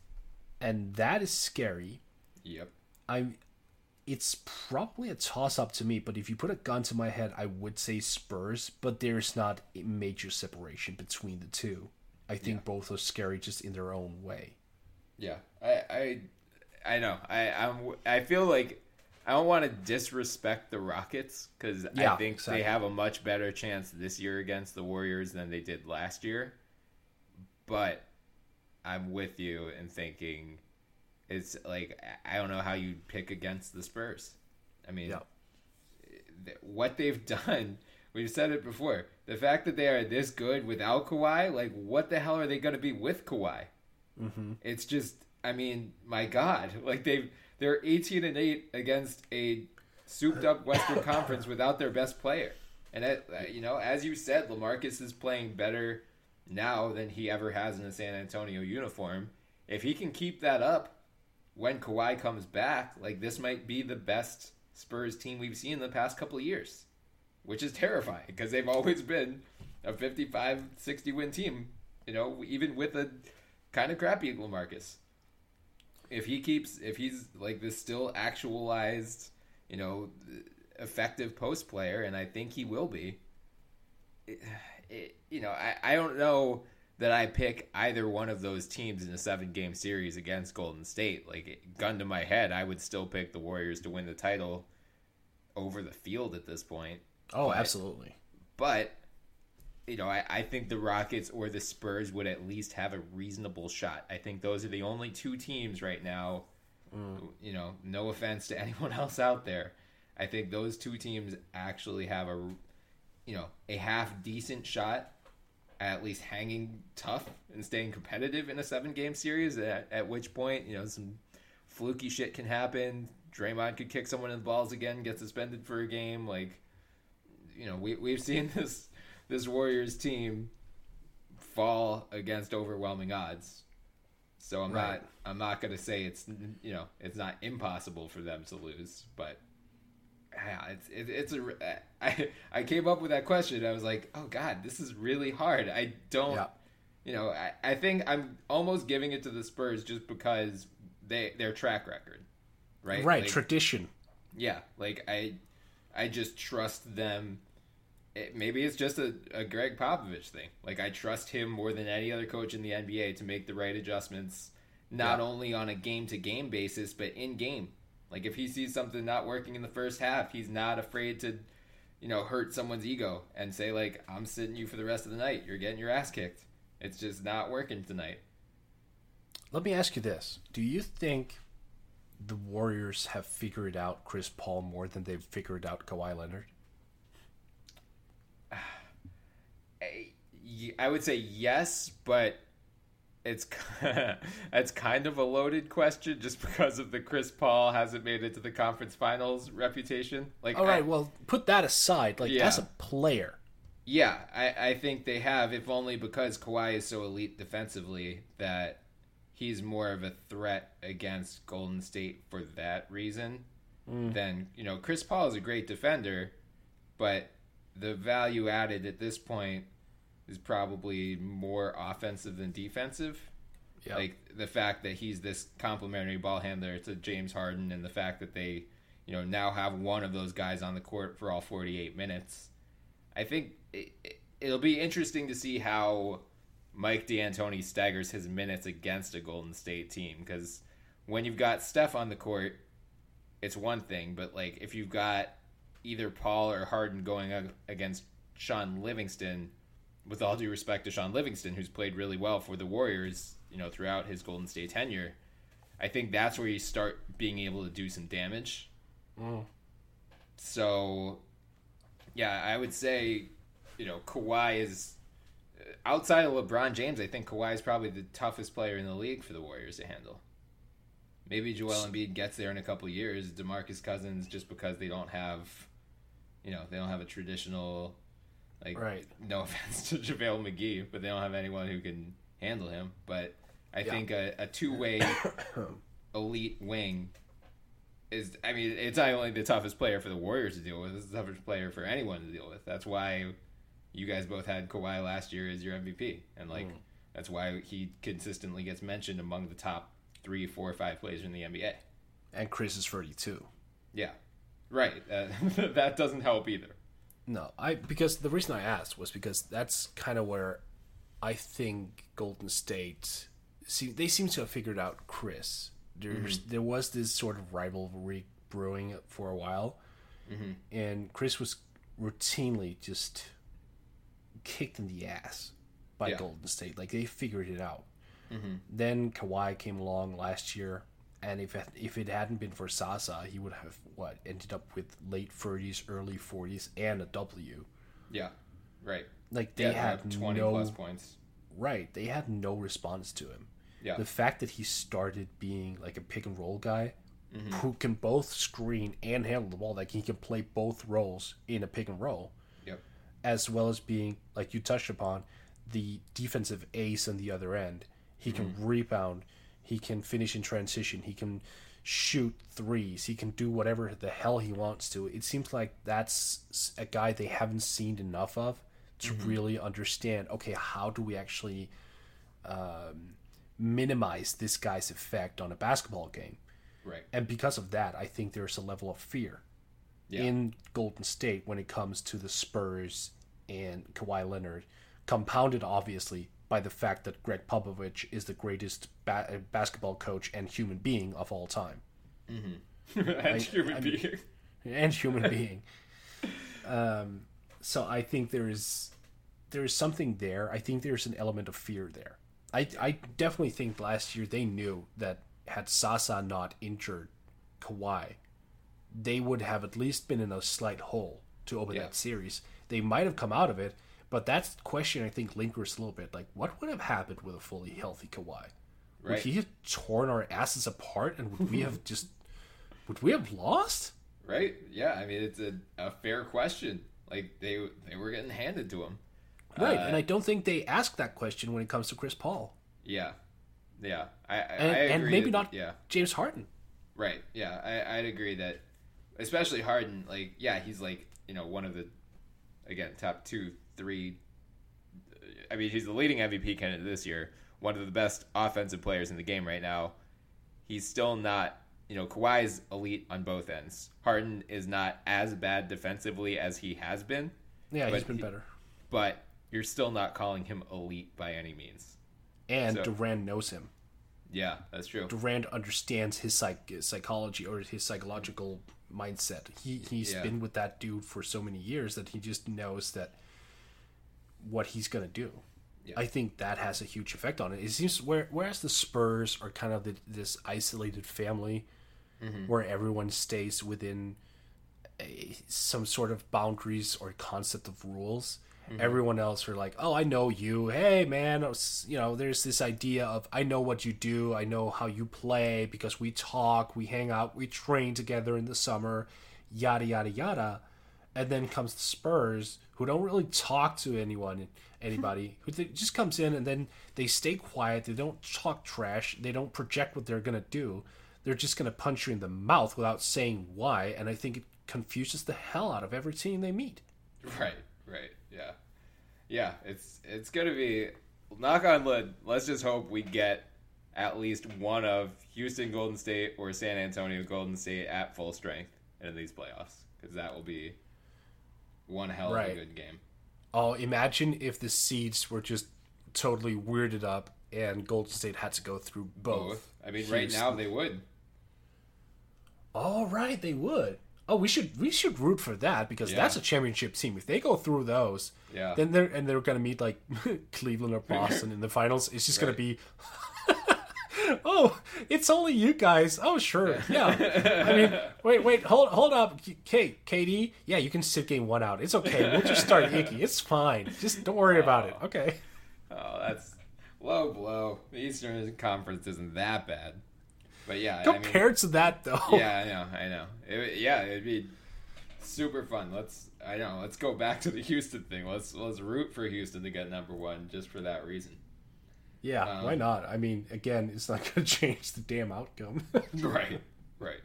And that is scary. Yep. I'm. It's probably a toss-up to me, but if you put a gun to my head, I would say Spurs, but there's not a major separation between the two. I think yeah. both are scary just in their own way. Yeah. I I, I know. I I'm, I feel like I don't want to disrespect the Rockets because yeah, I think exactly. they have a much better chance this year against the Warriors than they did last year. But I'm with you in thinking it's like I don't know how you pick against the Spurs. I mean, yeah. what they've done, we've said it before. The fact that they are this good without Kawhi, like what the hell are they going to be with Kawhi? Mm-hmm. It's just, I mean, my God, like they've. They're eighteen and eight against a souped-up Western Conference without their best player. And, it, you know, as you said, LaMarcus is playing better now than he ever has in a San Antonio uniform. If he can keep that up when Kawhi comes back, like this might be the best Spurs team we've seen in the past couple of years, which is terrifying because they've always been a fifty-five, sixty win team, you know, even with a kind of crappy LaMarcus. If he keeps, if he's like this still actualized, you know, effective post player, and I think he will be, it, it, you know, I, I don't know that I pick either one of those teams in a seven game series against Golden State. Like, gun to my head, I would still pick the Warriors to win the title over the field at this point. Oh, but, absolutely. But, you know, I, I think the Rockets or the Spurs would at least have a reasonable shot. I think those are the only two teams right now, mm. you know, no offense to anyone else out there. I think those two teams actually have a, you know, a half decent shot at least hanging tough and staying competitive in a seven game series, at, at which point, you know, some fluky shit can happen. Draymond could kick someone in the balls again, get suspended for a game. Like, you know, we, we've seen this... this Warriors team fall against overwhelming odds. So I'm right. not I'm not going to say it's you know it's not impossible for them to lose, but yeah, it's it, it's a I I came up with that question. I was like, oh God, this is really hard. I don't yeah. you know I, I think I'm almost giving it to the Spurs just because they their track record, right? Right, like, tradition. Yeah, like I I just trust them. It, maybe it's just a, a Greg Popovich thing. Like, I trust him more than any other coach in the N B A to make the right adjustments, not yeah. only on a game-to-game basis, but in-game. Like, if he sees something not working in the first half, he's not afraid to, you know, hurt someone's ego and say, like, I'm sitting you for the rest of the night. You're getting your ass kicked. It's just not working tonight. Let me ask you this. Do you think the Warriors have figured out Chris Paul more than they've figured out Kawhi Leonard? I would say yes, but it's it's kind of a loaded question just because of the Chris Paul hasn't made it to the conference finals reputation. Like, all right, I, well, put that aside. Like, yeah. as a player, yeah, I, I think they have, if only because Kawhi is so elite defensively that he's more of a threat against Golden State for that reason mm. than, you know, Chris Paul is a great defender, but the value added at this point is probably more offensive than defensive. Yep. Like the fact that he's this complimentary ball handler to James Harden, and the fact that they, you know, now have one of those guys on the court for all forty-eight minutes. I think it, it, it'll be interesting to see how Mike D'Antoni staggers his minutes against a Golden State team, because when you've got Steph on the court, it's one thing, but like if you've got either Paul or Harden going against Sean Livingston, with all due respect to Sean Livingston, who's played really well for the Warriors, you know, throughout his Golden State tenure, I think that's where you start being able to do some damage. Mm. So, yeah, I would say, you know, Kawhi is, outside of LeBron James, I think Kawhi is probably the toughest player in the league for the Warriors to handle. Maybe Joel Embiid gets there in a couple of years. DeMarcus Cousins, just because they don't have, you know, they don't have a traditional, like, right. no offense to JaVale McGee, but they don't have anyone who can handle him. But I yeah. think a, a two-way elite wing is, I mean, it's not only the toughest player for the Warriors to deal with, it's the toughest player for anyone to deal with. That's why you guys both had Kawhi last year as your M V P. And, like, mm. that's why he consistently gets mentioned among the top three, four, five players in the N B A. And Chris is thirty-two. Yeah, right. Uh, that doesn't help either. No, I because the reason I asked was because that's kind of where I think Golden State, see, they seem to have figured out Chris. There's mm-hmm. there was this sort of rivalry brewing for a while, mm-hmm. and Chris was routinely just kicked in the ass by yeah. Golden State. Like, they figured it out. Mm-hmm. Then Kawhi came along last year, and if it, if it hadn't been for Sasa, he would have what ended up with late thirties, early forties, and a W. Yeah, right. Like, they yeah, had twenty no, plus points. Right, they had no response to him. Yeah. The fact that he started being like a pick and roll guy, mm-hmm. who can both screen and handle the ball, like he can play both roles in a pick and roll. Yep. As well as being, like you touched upon, the defensive ace on the other end. He can mm-hmm. rebound. He can finish in transition. He can shoot threes. He can do whatever the hell he wants to. It seems like that's a guy they haven't seen enough of to mm-hmm. really understand, okay, how do we actually um, minimize this guy's effect on a basketball game? Right. And because of that, I think there's a level of fear yeah. in Golden State when it comes to the Spurs and Kawhi Leonard, compounded, obviously, by the fact that Greg Popovich is the greatest ba- basketball coach and human being of all time. Mm-hmm. and I, human I mean, being. And human being. Um, so I think there is there is something there. I think there's an element of fear there. I, I definitely think last year they knew that had Sasa not injured Kawhi, they would have at least been in a slight hole to open yeah. that series. They might have come out of it, but that question, I think, lingers a little bit. Like, what would have happened with a fully healthy Kawhi? Right. Would he have torn our asses apart, and would we have just... Would we have lost? Right? Yeah, I mean, it's a, a fair question. Like, they they were getting handed to him. Right, Uh, and I don't think they ask that question when it comes to Chris Paul. Yeah, yeah, I, I, And, I agree and maybe that- not Yeah, James Harden. right. Yeah, I, I'd agree that, especially Harden. Like, yeah, he's like you know one of the, again, top two, three. I mean, he's the leading M V P candidate this year. One of the best offensive players in the game right now. He's still not. You know, Kawhi's elite on both ends. Harden is not as bad defensively as he has been. Yeah, but he's been he- better. But you're still not calling him elite by any means. And so- Durant knows him. Yeah, that's true. Durant understands his psych- psychology or his psychological mindset. He he's Yeah. been with that dude for so many years that he just knows that what he's gonna do. Yeah. I think that has a huge effect on it. It seems where whereas the Spurs are kind of the, this isolated family Mm-hmm. where everyone stays within a, some sort of boundaries or concept of rules. Mm-hmm. Everyone else are like, oh, I know you. Hey, man, you know, there's this idea of I know what you do. I know how you play because we talk, we hang out, we train together in the summer, yada, yada, yada. And then comes the Spurs, who don't really talk to anyone, anybody, who th- just comes in and then they stay quiet. They don't talk trash. They don't project what they're going to do. They're just going to punch you in the mouth without saying why. And I think it confuses the hell out of every team they meet. Right, right, yeah, yeah. It's it's gonna be knock on wood. Let's just hope we get at least one of Houston, Golden State, or San Antonio, Golden State at full strength in these playoffs, because that will be one hell of Right. a good game. Oh, imagine if the seeds were just totally weirded up and Golden State had to go through both. Both. I mean, right Houston- now they would. Oh, right, they would. Oh, we should we should root for that because Yeah. that's a championship team. If they go through those, Yeah. then they're and they're gonna meet like Cleveland or Boston in the finals. It's just gonna Right. be, oh, it's only you guys. Oh, sure, yeah. I mean, wait, wait, hold hold up, K K D. Yeah, you can sit game one out. It's okay. We'll just start Icky. It's fine. Just don't worry about it. Okay. Oh, that's low blow. The Eastern Conference isn't that bad, but yeah, Compared to that, though. I mean, yeah, I know, I know. It, yeah, it'd be super fun. Let's, I know. Let's go back to the Houston thing. Let's let's root for Houston to get number one just for that reason. Yeah, Um, why not? I mean, again, it's not going to change the damn outcome. Right, right.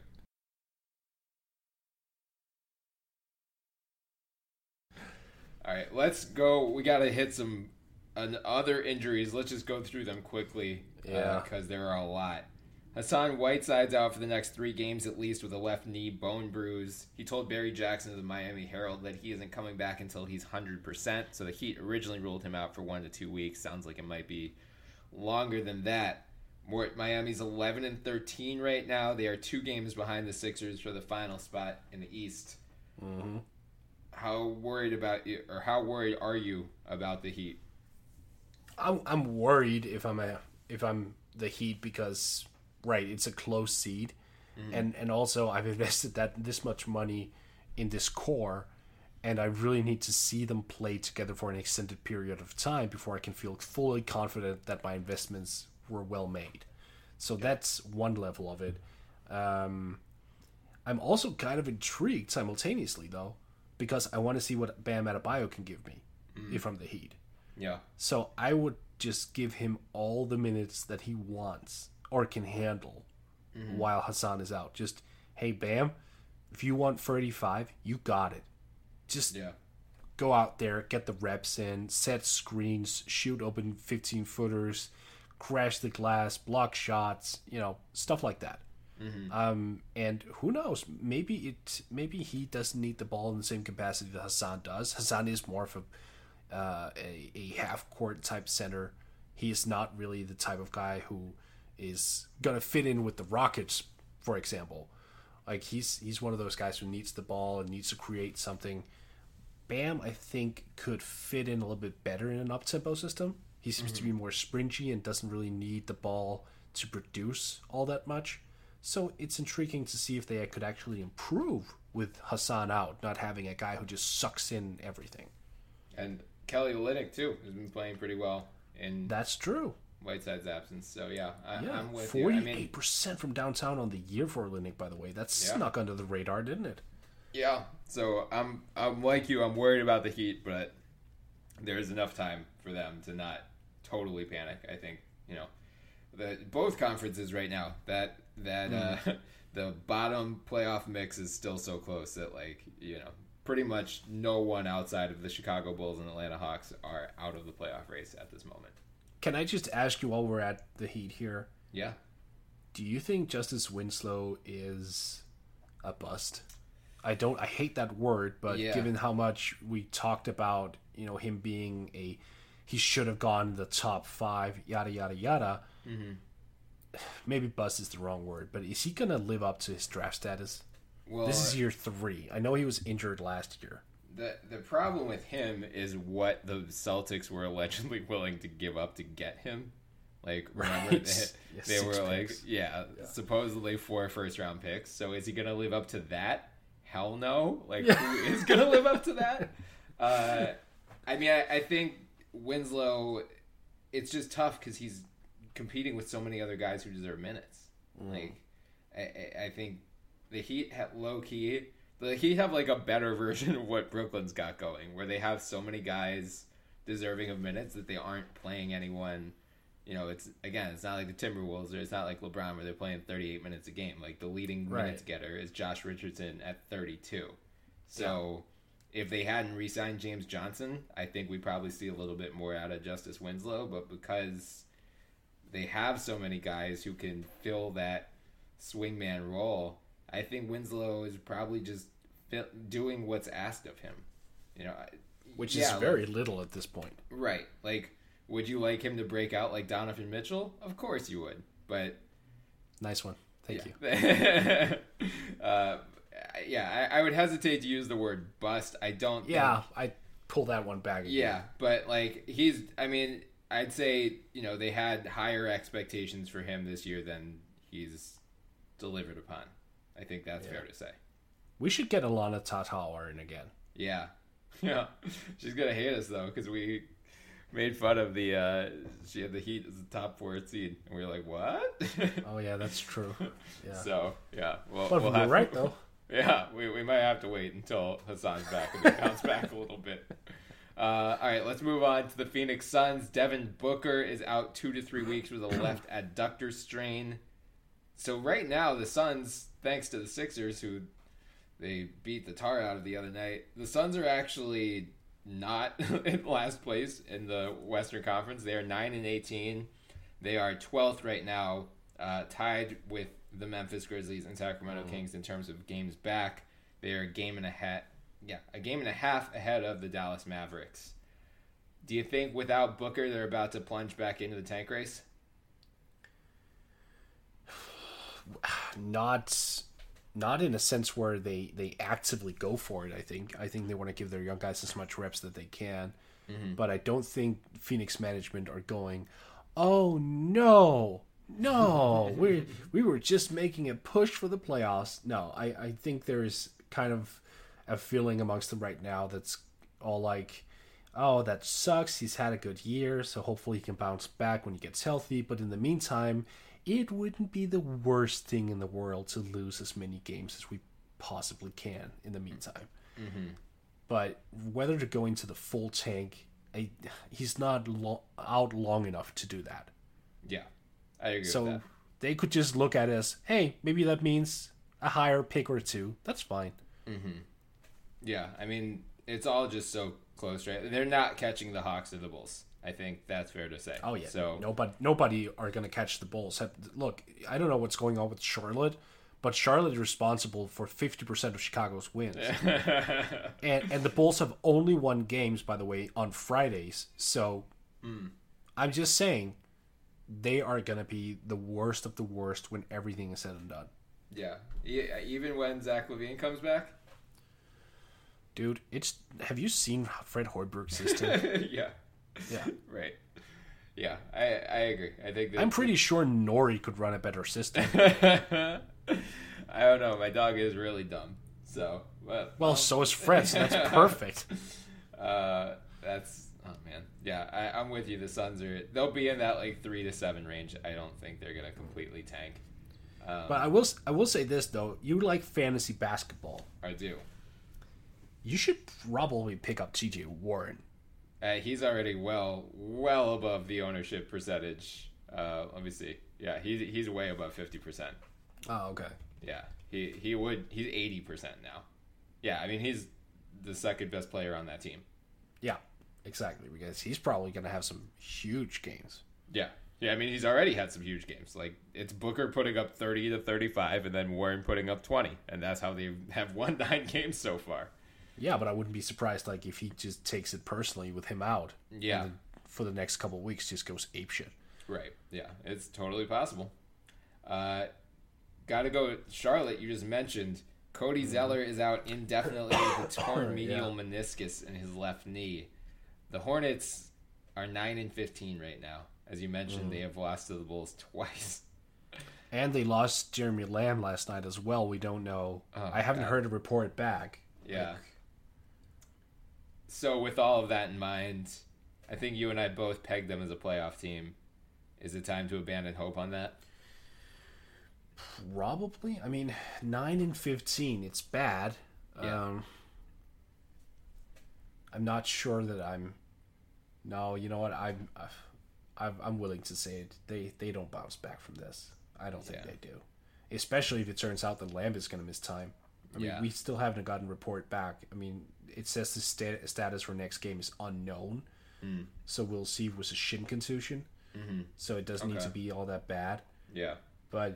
All right, let's go. We got to hit some uh, other injuries. Let's just go through them quickly. Yeah. Because there are a lot. Hassan Whiteside's out for the next three games at least with a left knee bone bruise. He told Barry Jackson of the Miami Herald that he isn't coming back until he's one hundred percent. So the Heat originally ruled him out for one to two weeks. Sounds like it might be longer than that. More, Miami's eleven and thirteen right now. They are two games behind the Sixers for the final spot in the East. Mm-hmm. How worried about you, or how worried are you about the Heat? I'm I'm worried if I'm a if I'm the Heat because right, it's a close seed, Mm-hmm. and and also I've invested that this much money in this core, and I really need to see them play together for an extended period of time before I can feel fully confident that my investments were well made. So that's one level of it. Um, I'm also kind of intrigued simultaneously though, because I want to see what Bam Adebayo can give me if I'm the Heat. Yeah. So I would just give him all the minutes that he wants or can handle while Hassan is out. Just, hey, Bam, if you want thirty-five, you got it. Just Yeah. go out there, get the reps in, set screens, shoot open fifteen-footers, crash the glass, block shots, you know, stuff like that. Um, and who knows? Maybe it. Maybe he doesn't need the ball in the same capacity that Hassan does. Hassan is more of a uh, a, a half court type center. He is not really the type of guy who is gonna fit in with the Rockets, for example. Like he's he's one of those guys who needs the ball and needs to create something. Bam, I think, could fit in a little bit better in an up-tempo system. He seems to be more springy and doesn't really need the ball to produce all that much. So it's intriguing to see if they could actually improve with Hassan out, not having a guy who just sucks in everything. And Kelly Olynyk too has been playing pretty well in That's true. Whiteside's absence. So yeah, I, Yeah, I'm with you. I forty-eight mean, percent from downtown on the year for Olynyk, by the way. That Yeah. snuck under the radar, didn't it? yeah. So I'm I'm like you. I'm worried about the Heat, but there's enough time for them to not totally panic. I think, you know, the both conferences right now, that that mm. uh, the bottom playoff mix is still so close that, like, you know, pretty much no one outside of the Chicago Bulls and Atlanta Hawks are out of the playoff race at this moment. Can I just ask you while we're at the Heat here? Yeah. Do you think Justice Winslow is a bust? I don't. I hate that word, but yeah. given how much we talked about, you know, him being a, he should have gone the top five, yada yada yada. Mm-hmm. Maybe bust is the wrong word, but is he gonna live up to his draft status? Well, this is year three. I know he was injured last year. The the problem with him is what the Celtics were allegedly willing to give up to get him. Like, remember, right. they, yeah, they were like, yeah, yeah, supposedly four first round picks. So is he going to live up to that? Hell no. Like, yeah. who is going to live up to that? Uh, I mean, I, I think Winslow, it's just tough because he's competing with so many other guys who deserve minutes. Mm. Like, I, I think the Heat have low key. The Heat have like a better version of what Brooklyn's got going, where they have so many guys deserving of minutes that they aren't playing anyone. You know, it's again, it's not like the Timberwolves, or it's not like LeBron where they're playing thirty-eight minutes a game. Like, the leading right. minutes getter is Josh Richardson at thirty-two. So yeah. if they hadn't re-signed James Johnson, I think we'd probably see a little bit more out of Justice Winslow. But because they have so many guys who can fill that swingman role, I think Winslow is probably just doing what's asked of him. You know, which yeah, is very like, little at this point. Right. Like, would you like him to break out like Donovan Mitchell? Of course you would. But nice one. Thank yeah. you. uh, yeah, I, I would hesitate to use the word bust. I don't Yeah, think... I pull that one back again. Yeah, but like he's I mean, I'd say, you know, they had higher expectations for him this year than he's delivered upon. I think that's yeah. fair to say. We should get Alana Tatauer in again. Yeah. Yeah. She's going to hate us, though, because we made fun of the, uh, she had the Heat as the top four seed. And we were like, what? Oh, yeah, that's true. Yeah. So, yeah. Well, but we'll we're have right, to, though. Yeah, we, we might have to wait until Hassan's back and we bounce back a little bit. Uh, all right, let's move on to the Phoenix Suns. Devin Booker is out two to three weeks with a left adductor strain. So right now, the Suns, thanks to the Sixers, who they beat the tar out of the other night, the Suns are actually not in last place in the Western Conference. They are nine and eighteen. They are twelfth right now, uh, tied with the Memphis Grizzlies and Sacramento mm-hmm. Kings in terms of games back. They are a game and a half, yeah, a game and a half ahead of the Dallas Mavericks. Do you think without Booker, they're about to plunge back into the tank race? Not, not in a sense where they, they actively go for it. I think I think they want to give their young guys as much reps that they can, mm-hmm. but I don't think Phoenix management are going, oh no, no, we we were just making a push for the playoffs. No, I, I think there's kind of a feeling amongst them right now that's all like, oh, that sucks. He's had a good year, so hopefully he can bounce back when he gets healthy. But in the meantime, it wouldn't be the worst thing in the world to lose as many games as we possibly can in the meantime. Mm-hmm. But whether to go into the full tank, I, he's not lo- out long enough to do that. Yeah, I agree so with that. They could just look at it as, hey, maybe that means a higher pick or two. That's fine. Mm-hmm. Yeah, I mean, it's all just so close, right? They're not catching the Hawks or the Bulls. I think that's fair to say. Oh, yeah. So nobody, nobody are going to catch the Bulls. Look, I don't know what's going on with Charlotte, but Charlotte is responsible for fifty percent of Chicago's wins. and and the Bulls have only won games, by the way, on Fridays. So mm. I'm just saying they are going to be the worst of the worst when everything is said and done. Yeah. yeah. Even when Zach LaVine comes back? Dude, it's have you seen Fred Hoiberg's system? yeah. Yeah. Right. Yeah, I I agree. I think that I'm pretty sure Nori could run a better system. I don't know. My dog is really dumb. So, but, well, um, so is Fred. So that's perfect. Uh, that's oh man. Yeah, I, I'm with you. The Suns are they'll be in that like three to seven range. I don't think they're gonna completely tank. Um, but I will I will say this though. You like fantasy basketball. I do. You should probably pick up T J Warren. Uh, he's already well, well above the ownership percentage. Uh, let me see. Yeah, he's he's way above fifty percent. Oh, okay. Yeah, he he would. He's eighty percent now. Yeah, I mean he's the second best player on that team. Yeah, exactly. Because he's probably going to have some huge games. Yeah, yeah. I mean he's already had some huge games. Like it's Booker putting up thirty to thirty-five, and then Warren putting up twenty, and that's how they have won nine games so far. Yeah, but I wouldn't be surprised like if he just takes it personally with him out. Yeah. And then for the next couple of weeks, just goes apeshit. Right. Yeah, it's totally possible. Uh, Got to go. Charlotte, you just mentioned. Cody Zeller is out indefinitely with a torn medial yeah. meniscus in his left knee. The Hornets are nine and fifteen right now. As you mentioned, mm. they have lost to the Bulls twice. And they lost Jeremy Lamb last night as well. We don't know. Oh, I haven't God. heard a report back. Yeah. Like, so with all of that in mind, I think you and I both pegged them as a playoff team. Is it time to abandon hope on that? Probably. I mean, nine and fifteen. It's bad. Yeah. Um, I'm not sure that I'm. No, you know what? I'm. I'm. I'm willing to say it. They they don't bounce back from this. I don't think yeah. they do. Especially if it turns out that Lamb is going to miss time. I mean, yeah. we still haven't gotten a report back. I mean, it says the sta- status for next game is unknown. Mm. So we'll see if it was a shin contusion. Mm-hmm. So it doesn't okay. need to be all that bad. Yeah. But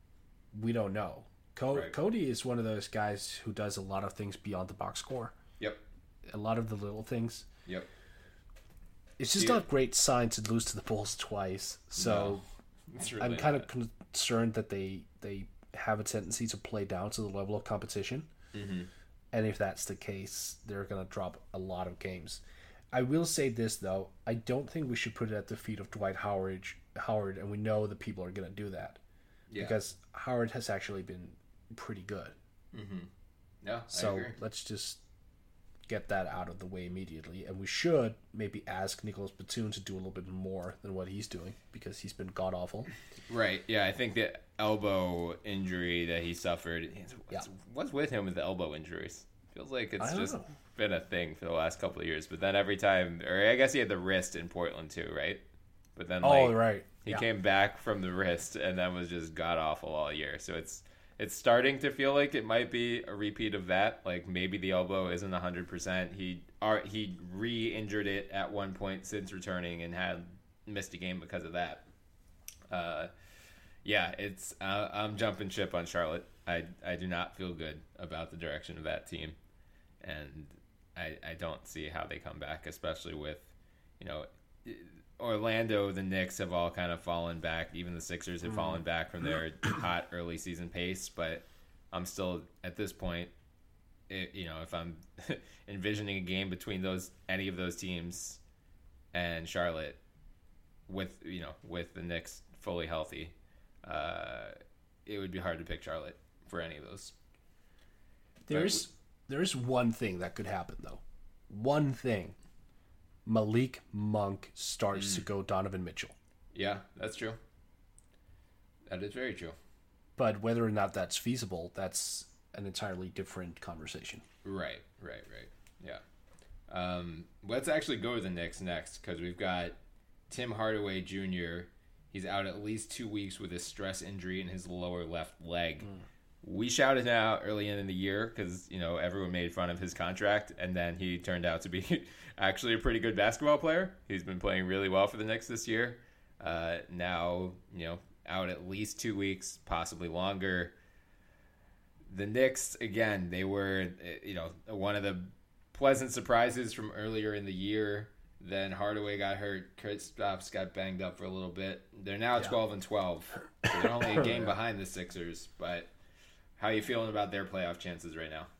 we don't know. Co- right. Cody is one of those guys who does a lot of things beyond the box score. Yep. A lot of the little things. Yep. It's just not a great sign to lose to the Bulls twice. So no, really I'm kind not. of concerned that they they have a tendency to play down to the level of competition. Mm-hmm. And if that's the case, they're going to drop a lot of games. I will say this, though. I don't think we should put it at the feet of Dwight Howard, Howard and we know that people are going to do that. Yeah. Because Howard has actually been pretty good. Mm-hmm. Yeah, so I agree. Let's just get that out of the way immediately. And we should maybe ask Nicholas Batum to do a little bit more than what he's doing because he's been god-awful. Right, yeah. I think the elbow injury that he suffered, what's, yeah. what's with him with the elbow injuries? Feels like it's just know. been a thing for the last couple of years. But then every time, or I guess he had the wrist in Portland too, right? But then like, oh, right. he yeah. came back from the wrist and then was just god-awful all year. So it's it's starting to feel like it might be a repeat of that. Like maybe the elbow isn't one hundred percent. He are, he re-injured it at one point since returning and had missed a game because of that. Uh, yeah, it's uh, I'm jumping ship on Charlotte. I, I do not feel good about the direction of that team. And I I don't see how they come back, especially with, you know, Orlando, the Knicks have all kind of fallen back. Even the Sixers have mm. fallen back from their hot early season pace. But I'm still, at this point, it, you know, if I'm envisioning a game between those any of those teams and Charlotte with, you know, with the Knicks fully healthy, uh, it would be hard to pick Charlotte for any of those. There's but, there's one thing that could happen, though. One thing. Malik Monk starts mm. to go Donovan Mitchell. Yeah, that's true. That is very true. But whether or not that's feasible, that's an entirely different conversation. Right, right, right. Yeah. Um, let's actually go to the Knicks next, because we've got Tim Hardaway Junior He's out at least two weeks with a stress injury in his lower left leg. Mm. We shouted him out early in the year because, you know, everyone made fun of his contract, and then he turned out to be actually a pretty good basketball player. He's been playing really well for the Knicks this year. Uh, now, you know, out at least two weeks, possibly longer. The Knicks, again, they were, you know, one of the pleasant surprises from earlier in the year. Then Hardaway got hurt. Kristaps got banged up for a little bit. They're now yeah. twelve and twelve. So they're only a game behind the Sixers, but how are you feeling about their playoff chances right now?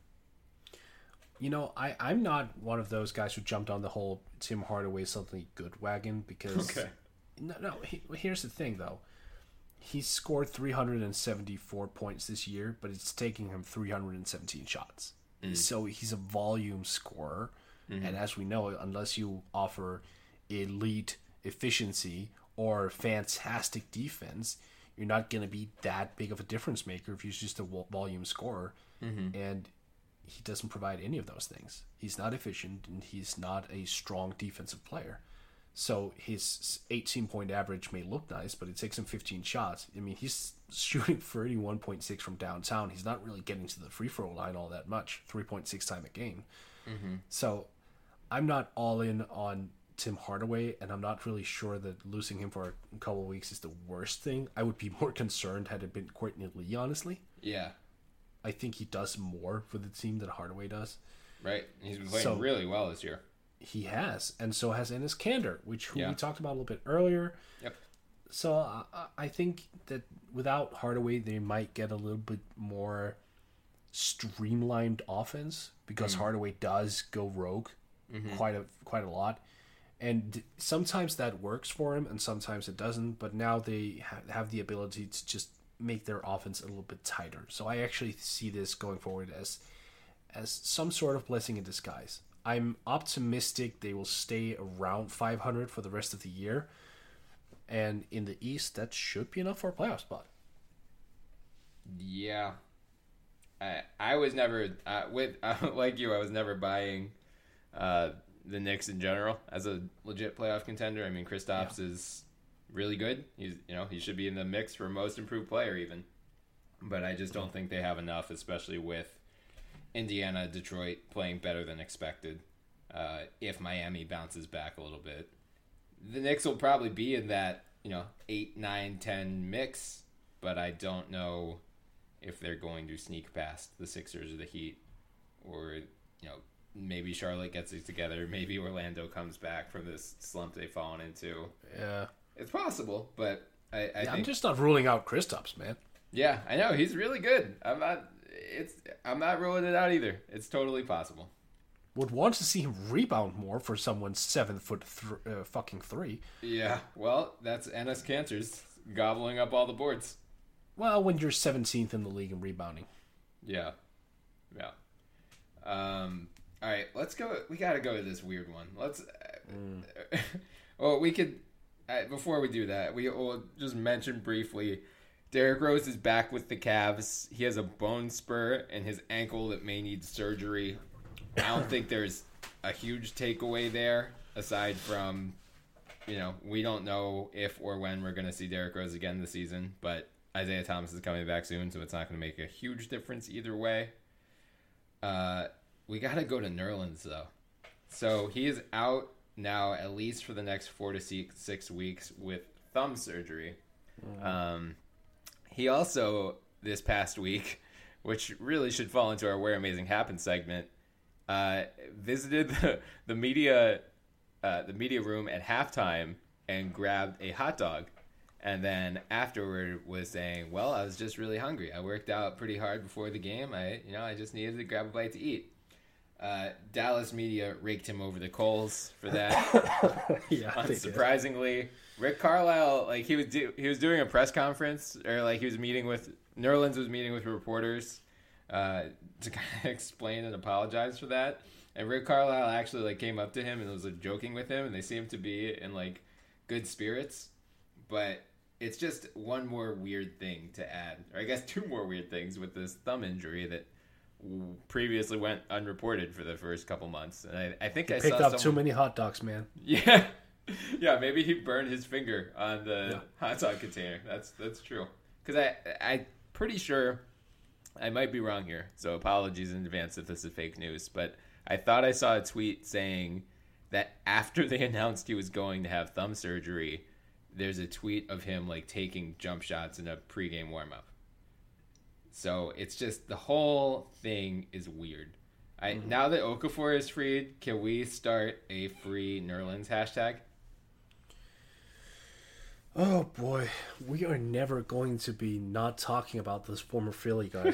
You know, I, I'm not one of those guys who jumped on the whole Tim Hardaway something good wagon because... Okay. No, no. He, here's the thing, though. He scored three hundred seventy-four points this year, but it's taking him three hundred seventeen shots. Mm. So he's a volume scorer. Mm-hmm. And as we know, unless you offer elite efficiency or fantastic defense, you're not going to be that big of a difference maker if you're just a volume scorer. Mm-hmm. And he doesn't provide any of those things. He's not efficient, and he's not a strong defensive player. So his eighteen-point average may look nice, but it takes him fifteen shots. I mean, he's shooting thirty-one point six from downtown. He's not really getting to the free throw line all that much, three point six time a game. Mm-hmm. So I'm not all in on Tim Hardaway, and I'm not really sure that losing him for a couple of weeks is the worst thing. I would be more concerned had it been Courtney Lee, honestly. Yeah. I think he does more for the team than Hardaway does. Right. He's been playing so, really well this year. He has, and so has Enes Kanter, which who yeah. we talked about a little bit earlier. Yep. So uh, I think that without Hardaway, they might get a little bit more streamlined offense because mm. Hardaway does go rogue mm-hmm. quite a quite a lot, and sometimes that works for him, and sometimes it doesn't. But now they ha- have the ability to just make their offense a little bit tighter. So I actually see this going forward as as some sort of blessing in disguise. I'm optimistic they will stay around five hundred for the rest of the year. And in the East, that should be enough for a playoff spot. Yeah. I I was never, uh, with uh, like you, I was never buying uh, the Knicks in general as a legit playoff contender. I mean, Kristaps yeah. is really good. He's, you know, he should be in the mix for most improved player even. But I just don't think they have enough, especially with Indiana, Detroit playing better than expected. Uh, if Miami bounces back a little bit, the Knicks will probably be in that, you know, eight, nine, ten mix, but I don't know if they're going to sneak past the Sixers or the Heat, or, you know, maybe Charlotte gets it together, maybe Orlando comes back from this slump they've fallen into. Yeah, it's possible, but I, I yeah, think I'm just not ruling out Kristaps, man. Yeah, I know he's really good. I'm not. It's. I'm not ruling it out either. It's totally possible. Would want to see him rebound more for someone's seven foot th- uh, fucking three. Yeah, well, that's Enes Kanter's gobbling up all the boards. Well, when you're seventeenth in the league in rebounding. Yeah, yeah. Um. All right, let's go. We got to go to this weird one. Let's. Mm. Well, we could. Uh, before we do that, we will just mention briefly. Derrick Rose is back with the Cavs. He has a bone spur in his ankle that may need surgery. I don't think there's a huge takeaway there, aside from, you know, we don't know if or when we're going to see Derrick Rose again this season, but Isaiah Thomas is coming back soon, so it's not going to make a huge difference either way. Uh, we got to go to Nerlens, though. So he is out now at least for the next four to six, six weeks with thumb surgery. Mm-hmm. Um, he also, this past week, which really should fall into our Where Amazing Happens segment, uh, visited the, the media uh, the media room at halftime and grabbed a hot dog. And then afterward was saying, well, I was just really hungry. I worked out pretty hard before the game. I, you know, I just needed to grab a bite to eat. Uh, Dallas media raked him over the coals for that. Yeah, unsurprisingly, Rick Carlisle, like he was do- he was doing a press conference, or like he was meeting with Nerlens was meeting with reporters uh, to kind of explain and apologize for that. And Rick Carlisle actually like came up to him and was like joking with him, and they seemed to be in like good spirits. But it's just one more weird thing to add, or I guess two more weird things with this thumb injury that previously went unreported for the first couple months. And I, I think he I picked saw up someone... too many hot dogs, man. Yeah, yeah. Maybe he burned his finger on the yeah. hot dog container. That's that's true. Because I I'm pretty sure I might be wrong here. So apologies in advance if this is fake news. But I thought I saw a tweet saying that after they announced he was going to have thumb surgery, there's a tweet of him like taking jump shots in a pregame warm-up. So it's just, the whole thing is weird. I mm-hmm. Now that Okafor is freed, can we start a free Nerlens hashtag? Oh boy, we are never going to be not talking about this former Philly guy.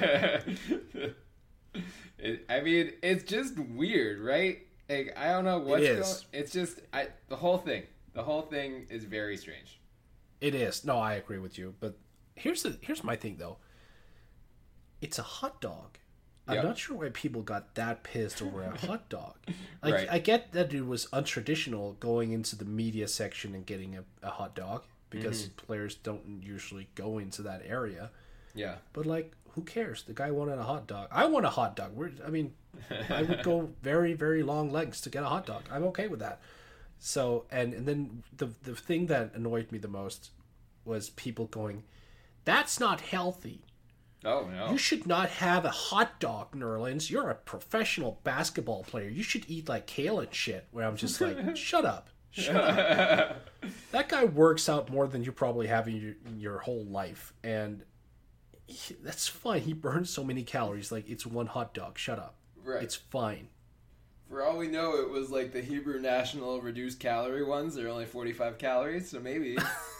it, I mean, it's just weird, right? Like, I don't know what's it going. is. It's just I, the whole thing. The whole thing is very strange. It is. No, I agree with you. But here's the here's my thing though. It's a hot dog. I'm yep. not sure why people got that pissed over a hot dog. Like, right. I get that it was untraditional going into the media section and getting a, a hot dog because mm-hmm. players don't usually go into that area. Yeah. But, like, who cares? The guy wanted a hot dog. I want a hot dog. We're, I mean, I would go very, very long legs to get a hot dog. I'm okay with that. So, and, and then the the thing that annoyed me the most was people going, that's not healthy. Oh, no. You should not have a hot dog, Nerlens. You're a professional basketball player. You should eat like kale and shit. Where I'm just like, shut up. Shut up. That guy works out more than you probably have in your, in your whole life. And he, that's fine. He burns so many calories. Like, it's one hot dog. Shut up. Right. It's fine. For all we know, it was like the Hebrew National reduced calorie ones. They're only forty-five calories, so maybe...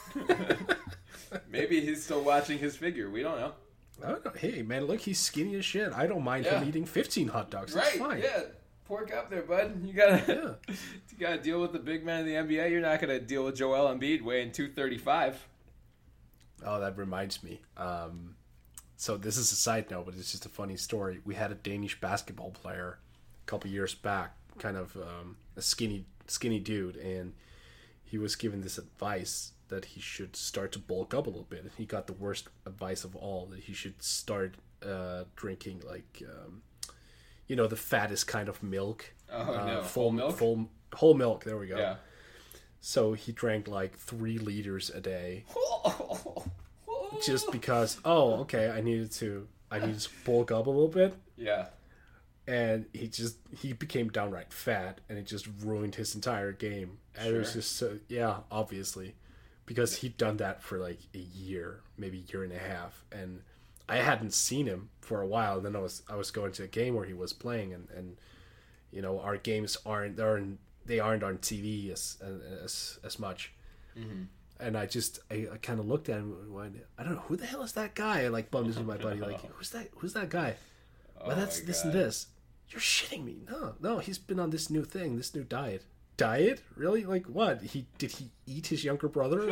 maybe he's still watching his figure. We don't know. I don't know. Hey, man, look, he's skinny as shit. I don't mind Yeah. him eating fifteen hot dogs. Right, That's fine. yeah. Pork up there, bud. You gotta, Yeah. you gotta deal with the big man in the N B A. You're not gonna deal with Joel Embiid weighing two thirty-five. Oh, that reminds me. Um, so this is a side note, but it's just a funny story. We had a Danish basketball player a couple years back, kind of um, a skinny, skinny dude, and he was given this advice that he should start to bulk up a little bit. And he got the worst advice of all, that he should start uh, drinking like, um, you know, the fattest kind of milk. Oh uh, no, full whole milk. full whole milk. There we go. Yeah. So he drank like three liters a day, just because. Oh, okay. I needed to. I needed to bulk up a little bit, Yeah. and he just he became downright fat, and it just ruined his entire game. And it was Sure. just so, yeah, obviously, because he'd done that for like a year, maybe a year and a half, and I hadn't seen him for a while. And then I was I was going to a game where he was playing, and, and you know, our games aren't they aren't they aren't on T V as as as much. Mm-hmm. And I just I, I kind of looked at him and went, I don't know, who the hell is that guy? I like bumped into my buddy, like, who's that? Who's that guy? Oh Well, that's my this God. and this. You're shitting me. No, no, he's been on this new thing, this new diet. Diet? Really? Like what? He did he eat his younger brother?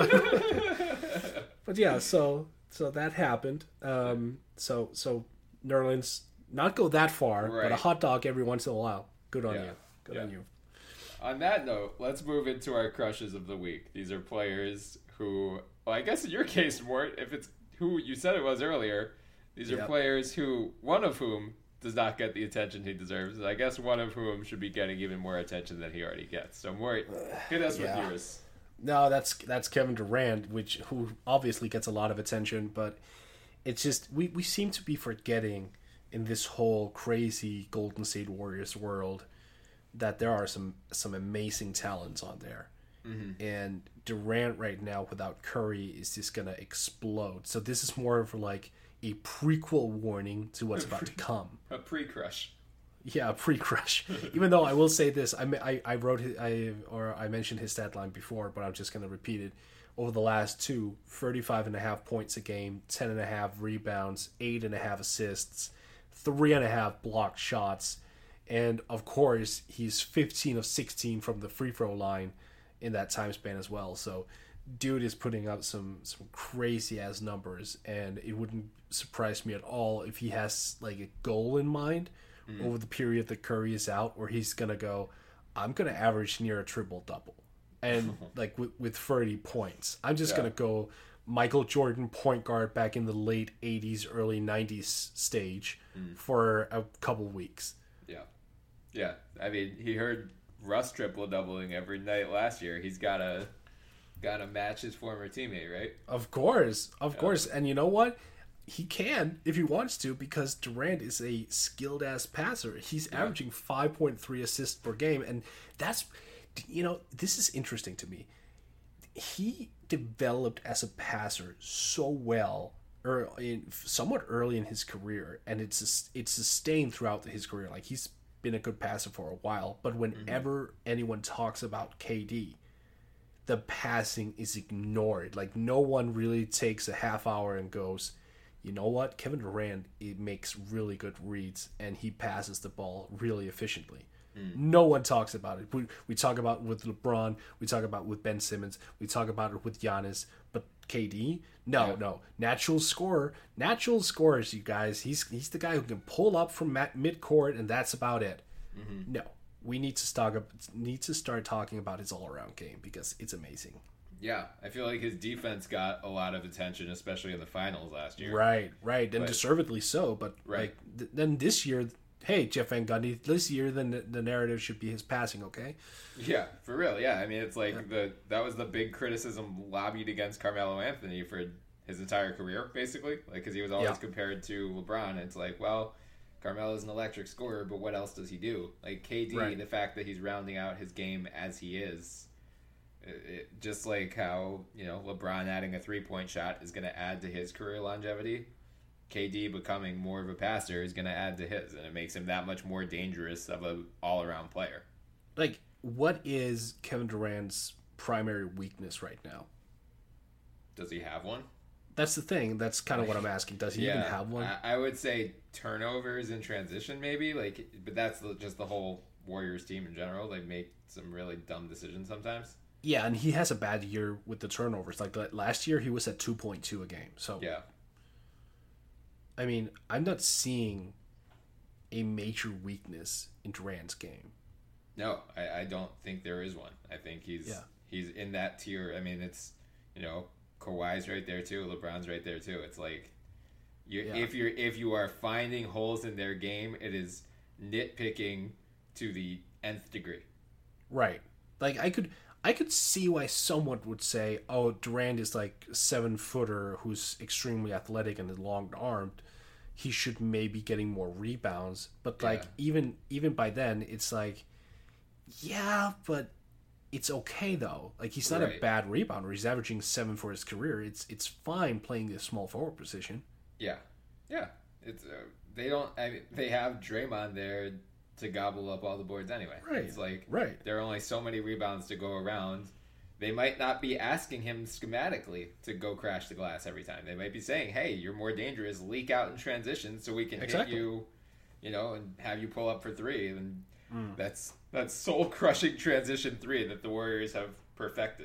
But yeah, so so that happened. Um, so so Nerlens, not go that far, but a Right. hot dog every once in a while. Good on Yeah. you. Good Yeah. on you. On that note, let's move into our crushes of the week. These are players who, well, I guess in your case, Mort, if it's who you said it was earlier, these are Yep. players who, one of whom does not get the attention he deserves. And I guess one of whom should be getting even more attention than he already gets. So, Mort, hit us Yeah. with yours. No, that's that's Kevin Durant, which who obviously gets a lot of attention, but it's just we, we seem to be forgetting in this whole crazy Golden State Warriors world that there are some some amazing talents on there. Mm-hmm. And Durant right now without Curry is just gonna explode. So this is more of like a prequel warning to what's about to come. A pre-crush. Yeah, a pre-crush. Even though I will say this, I, I, I wrote his, I or I mentioned his stat line before, but I'm just going to repeat it. Over the last two, thirty-five and a half points a game, ten and a half rebounds, eight and a half assists, three and a half blocked shots, and of course he's fifteen of sixteen from the free throw line in that time span as well. So, dude is putting up some some crazy ass numbers, and it wouldn't surprise me at all if he has like a goal in mind. Mm. Over the period that Curry is out, where he's gonna go, I'm gonna average near a triple double, and like with, with thirty points. I'm just yeah. gonna go Michael Jordan point guard back in the late eighties, early nineties stage mm. for a couple weeks. Yeah, yeah. I mean, he heard Russ triple doubling every night last year. He's gotta gotta match his former teammate, right? Of course, of yeah. course. And you know what? He can if he wants to, because Durant is a skilled ass passer. He's yeah. averaging five point three assists per game, and that's, you know, this is interesting to me. He developed as a passer so well, or in somewhat early in his career, and it's it's sustained throughout his career. Like, he's been a good passer for a while, but whenever mm-hmm. anyone talks about K D, the passing is ignored. Like, no one really takes a half hour and goes, you know what, Kevin Durant, it makes really good reads, and he passes the ball really efficiently. Mm. No one talks about it. We, we talk about it with LeBron, we talk about it with Ben Simmons, we talk about it with Giannis, but K D, no, yeah. no. Natural scorer, natural scorers, you guys. He's he's the guy who can pull up from mid-court, and that's about it. Mm-hmm. No, we need to start need to start talking about his all-around game, because it's amazing. Yeah, I feel like his defense got a lot of attention, especially in the finals last year. Right, right, and But- deservedly so. But Right. like th- then this year, hey, Jeff Van Gundy, this year then the, the narrative should be his passing. Okay. Yeah, for real. Yeah, I mean, it's like the that was the big criticism lobbied against Carmelo Anthony for his entire career, basically. Like, because he was always Yeah. compared to LeBron. And it's like, well, Carmelo's an electric scorer, but what else does he do? Like K D, Right. the fact that he's rounding out his game as he is, it, it, just like how you know LeBron adding a three point shot is going to add to his career longevity. K D becoming more of a passer is going to add to his, and it makes him that much more dangerous of a all around player. Like, what is Kevin Durant's primary weakness right now? Does he have one? That's the thing. That's kind of what I'm asking. Does he even have one? I, I would say turnovers in transition, maybe. Like, but that's the, just the whole Warriors team in general. They make some really dumb decisions sometimes. Yeah, and he has a bad year with the turnovers. Like the, last year, he was at two point two a game. So Yeah, I mean, I'm not seeing a major weakness in Durant's game. no, I, I don't think there is one. I think he's Yeah. he's in that tier. I mean, it's you know Kawhi's right there too. LeBron's right there too. It's like you Yeah. if you're if you are finding holes in their game, it is nitpicking to the nth degree. Right. Like I could I could see why someone would say, "Oh, Durant is like a seven footer who's extremely athletic and long armed. He should maybe getting more rebounds." But like Yeah. even even by then, it's like, yeah, but it's okay though. Like he's not a Right. bad rebounder. He's averaging seven for his career. It's it's fine playing the small forward position. Yeah, yeah. It's uh, they don't. I mean, they have Draymond there to gobble up all the boards anyway. Right. It's like Right. there are only so many rebounds to go around. They might not be asking him schematically to go crash the glass every time. They might be saying, "Hey, you're more dangerous. Leak out in transition so we can Exactly. hit you, you know, and have you pull up for three." And Mm. that's that's soul crushing transition three that the Warriors have perfected.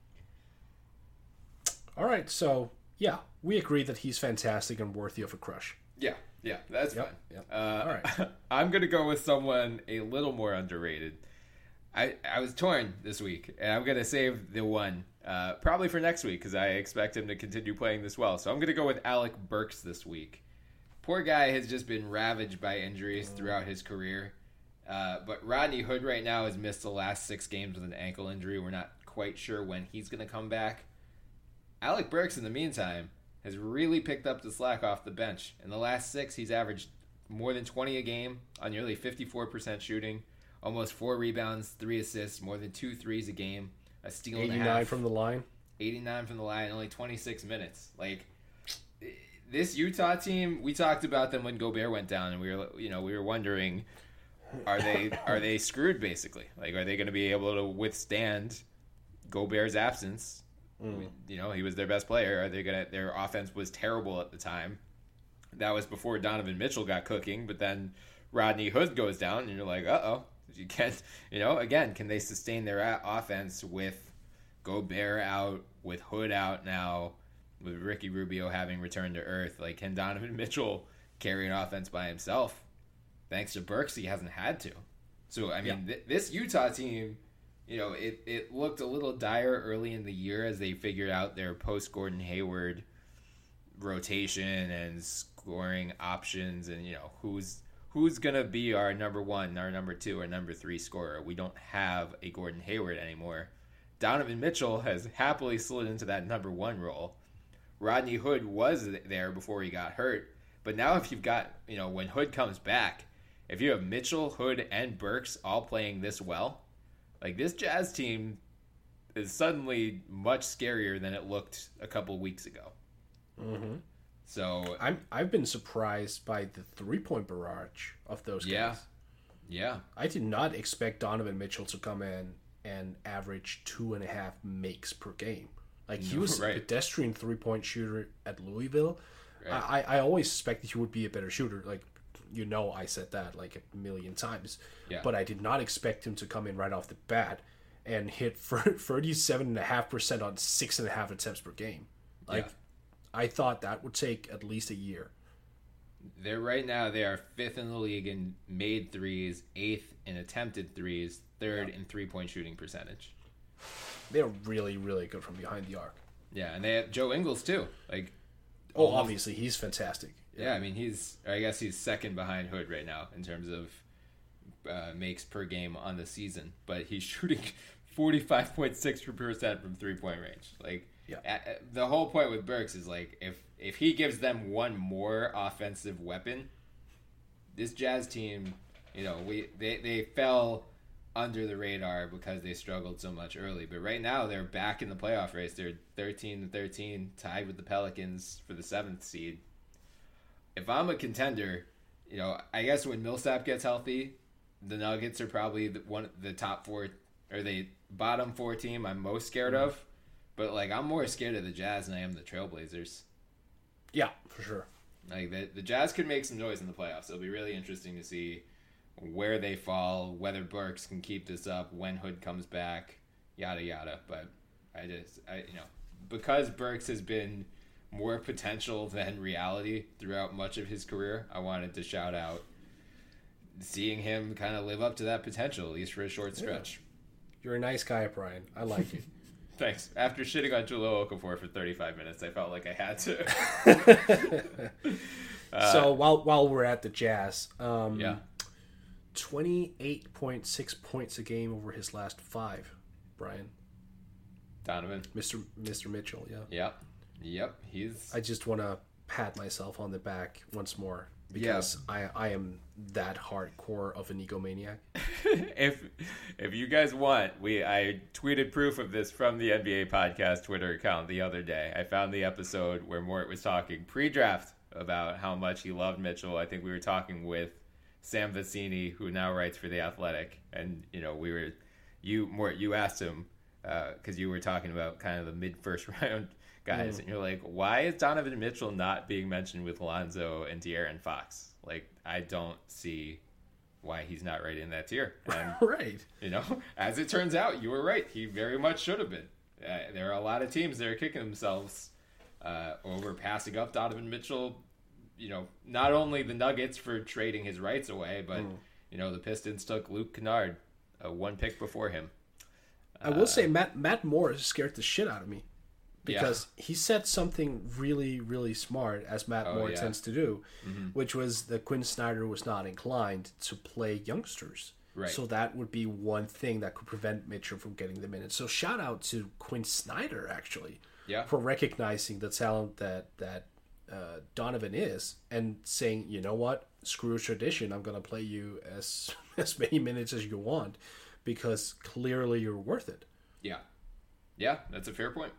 All right. So yeah, we agree that he's fantastic and worthy of a crush. Yeah, yeah, that's Yep, fine. yep. Uh, All right. I'm gonna go with someone a little more underrated. I I was torn this week, and I'm gonna save the one uh, probably for next week because I expect him to continue playing this well. So I'm gonna go with Alec Burks this week. Poor guy has just been ravaged by injuries throughout his career. Uh, but Rodney Hood right now has missed the last six games with an ankle injury. We're not quite sure when he's gonna come back. Alec Burks, in the meantime, has really picked up the slack off the bench. In the last six, he's averaged more than twenty a game on nearly fifty-four percent shooting, almost four rebounds, three assists, more than two threes a game, a steal and a eighty-nine half, from the line. eighty-nine from the line, only twenty-six minutes. Like this Utah team, we talked about them when Gobert went down, and we were, you know, we were wondering, are they are they screwed basically? Like, are they going to be able to withstand Gobert's absence? Mm. You know, he was their best player. Are they gonna? Their offense was terrible at the time. That was before Donovan Mitchell got cooking. But then Rodney Hood goes down, and you're like, uh oh, you can't. You know, again, can they sustain their a- offense with Gobert out, with Hood out now, with Ricky Rubio having returned to earth? Like, can Donovan Mitchell carry an offense by himself? Thanks to Burks, he hasn't had to. So I mean, Yeah. th- this Utah team. You know, it, it looked a little dire early in the year as they figured out their post-Gordon Hayward rotation and scoring options and, you know, who's who's going to be our number one, our number two, or number three scorer. We don't have a Gordon Hayward anymore. Donovan Mitchell has happily slid into that number one role. Rodney Hood was there before he got hurt. But now if you've got, you know, when Hood comes back, if you have Mitchell, Hood, and Burks all playing this well, like, this Jazz team is suddenly much scarier than it looked a couple weeks ago. Mm-hmm. So, I'm I've been surprised by the three point barrage of those guys. yeah. Yeah. I did not expect Donovan Mitchell to come in and average two and a half makes per game. Like he No, was right. a pedestrian three point shooter at Louisville. Right. I, I always suspected he would be a better shooter. Like, you know, I said that like a million times. Yeah. But I did not expect him to come in right off the bat and hit thirty-seven point five percent on six and a half attempts per game. Like, Yeah. I thought that would take at least a year. They're right now, they are fifth in the league in made threes, eighth in attempted threes, third Yeah. in three-point shooting percentage. They're really, really good from behind the arc. Yeah, and they have Joe Ingles too. Like, oh, almost, obviously he's fantastic. Yeah, I mean he's. I guess he's second behind Hood right now in terms of uh, makes per game on the season, but he's shooting forty-five point six percent from three point range. Like, yeah. a, a, the whole point with Burks is like if if he gives them one more offensive weapon, this Jazz team, you know, we they they fell under the radar because they struggled so much early. But right now they're back in the playoff race. They're thirteen to thirteen, tied with the Pelicans for the seventh seed. If I'm a contender, you know, I guess when Millsap gets healthy, the Nuggets are probably the, one the top four or the bottom four team I'm most scared mm-hmm. of. But like I'm more scared of the Jazz than I am the Trailblazers. Yeah, for sure. Like the the Jazz could make some noise in the playoffs. It'll be really interesting to see where they fall, whether Burks can keep this up, when Hood comes back, yada yada. But I just, I you know, because Burks has been more potential than reality throughout much of his career, I wanted to shout out seeing him kind of live up to that potential, at least for a short stretch. Yeah. You're a nice guy, Brian. I like it. Thanks. After shitting on Jahlil Okafor for thirty-five minutes, I felt like I had to. uh, so while while we're at the Jazz, um, yeah. twenty-eight point six points a game over his last five, Brian. Donovan. Mister Mister Mitchell, yeah. Yep. Yep. He's I just want to pat myself on the back once more because yeah. I I am that hardcore of an egomaniac. if if you guys want, we I tweeted proof of this from the N B A podcast Twitter account the other day. I found the episode where Mort was talking pre-draft about how much he loved Mitchell. I think we were talking with Sam Vecini, who now writes for The Athletic, and you know we were you Mort you asked him because uh, you were talking about kind of the mid first round guys, mm. and you're like, why is Donovan Mitchell not being mentioned with Lonzo and De'Aaron Fox? Like, I don't see why he's not right in that tier. And, right. You know, as it turns out, you were right. He very much should have been. Uh, there are a lot of teams that are kicking themselves uh, over passing up Donovan Mitchell. You know, not only the Nuggets for trading his rights away, but, mm. you know, the Pistons took Luke Kennard, uh, one pick before him. I will uh, say Matt Matt Moore scared the shit out of me. Because yeah. he said something really, really smart, as Matt oh, Moore yeah. tends to do, mm-hmm. which was that Quinn Snyder was not inclined to play youngsters. Right. So that would be one thing that could prevent Mitchell from getting the minutes. So shout out to Quinn Snyder, actually, yeah. for recognizing the talent that, that uh, Donovan is and saying, you know what, screw tradition, I'm going to play you as, as many minutes as you want because clearly you're worth it. Yeah. Yeah, that's a fair point.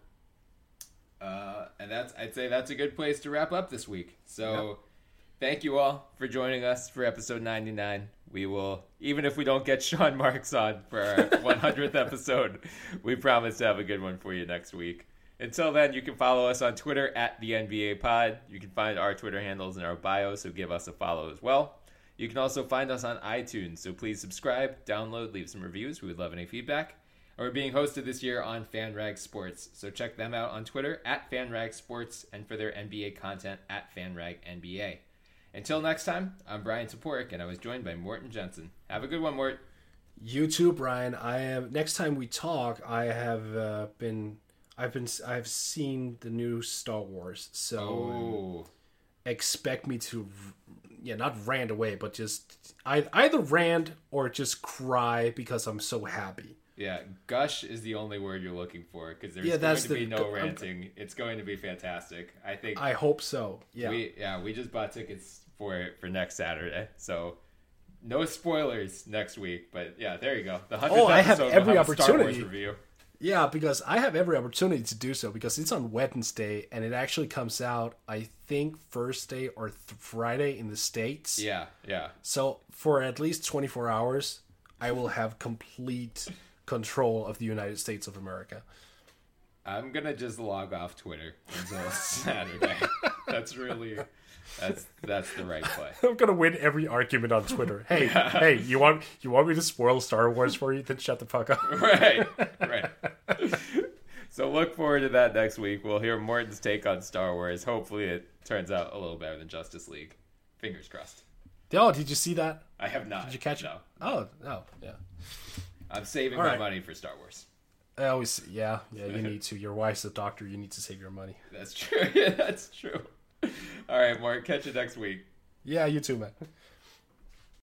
Uh, and that's I'd say that's a good place to wrap up this week. So yep. Thank you all for joining us for episode ninety-nine. We will, even if we don't get Sean Marks on for our one hundredth episode, we promise to have a good one for you next week. Until then, you can follow us on Twitter at the N B A Pod. You can find our Twitter handles in our bio, so give us a follow as well. You can also find us on iTunes, so please subscribe, download, leave some reviews. We would love any feedback. And we're being hosted this year on FanRag Sports, so check them out on Twitter at FanRag Sports and for their N B A content at FanRag N B A. Until next time, I'm Brian Toporek, and I was joined by Morten Jensen. Have a good one, Mort. You too, Brian. I am. Next time we talk, I have uh, been, I've been, I've seen the new Star Wars, so oh. expect me to, yeah, not rant away, but just either rant or just cry because I'm so happy. Yeah, gush is the only word you're looking for because there's yeah, going to the, be no ranting. I'm, it's going to be fantastic. I think. I hope so. Yeah. We yeah we just bought tickets for it for next Saturday, so no spoilers next week. But yeah, there you go. The hundredth oh, I have episode every we'll have opportunity. A Star Wars review. Yeah, because I have every opportunity to do so because it's on Wednesday and it actually comes out I think Thursday or th- Friday in the States. Yeah, yeah. So for at least twenty-four hours, I will have complete control of the United States of America. I'm gonna just log off Twitter until Saturday. That's really that's that's the right play. I'm gonna win every argument on Twitter. Hey, yeah. hey, you want you want me to spoil Star Wars for you? Then shut the fuck up. Right, right. So look forward to that next week. We'll hear Morten's take on Star Wars. Hopefully, it turns out a little better than Justice League. Fingers crossed. Oh, did you see that? I have not. Did you catch no. it? Oh, no, yeah. I'm saving All my right. money for Star Wars. I always, yeah, yeah, you need to. Your wife's a doctor. You need to save your money. That's true. Yeah, that's true. All right, Mark. Catch you next week. Yeah, you too, man.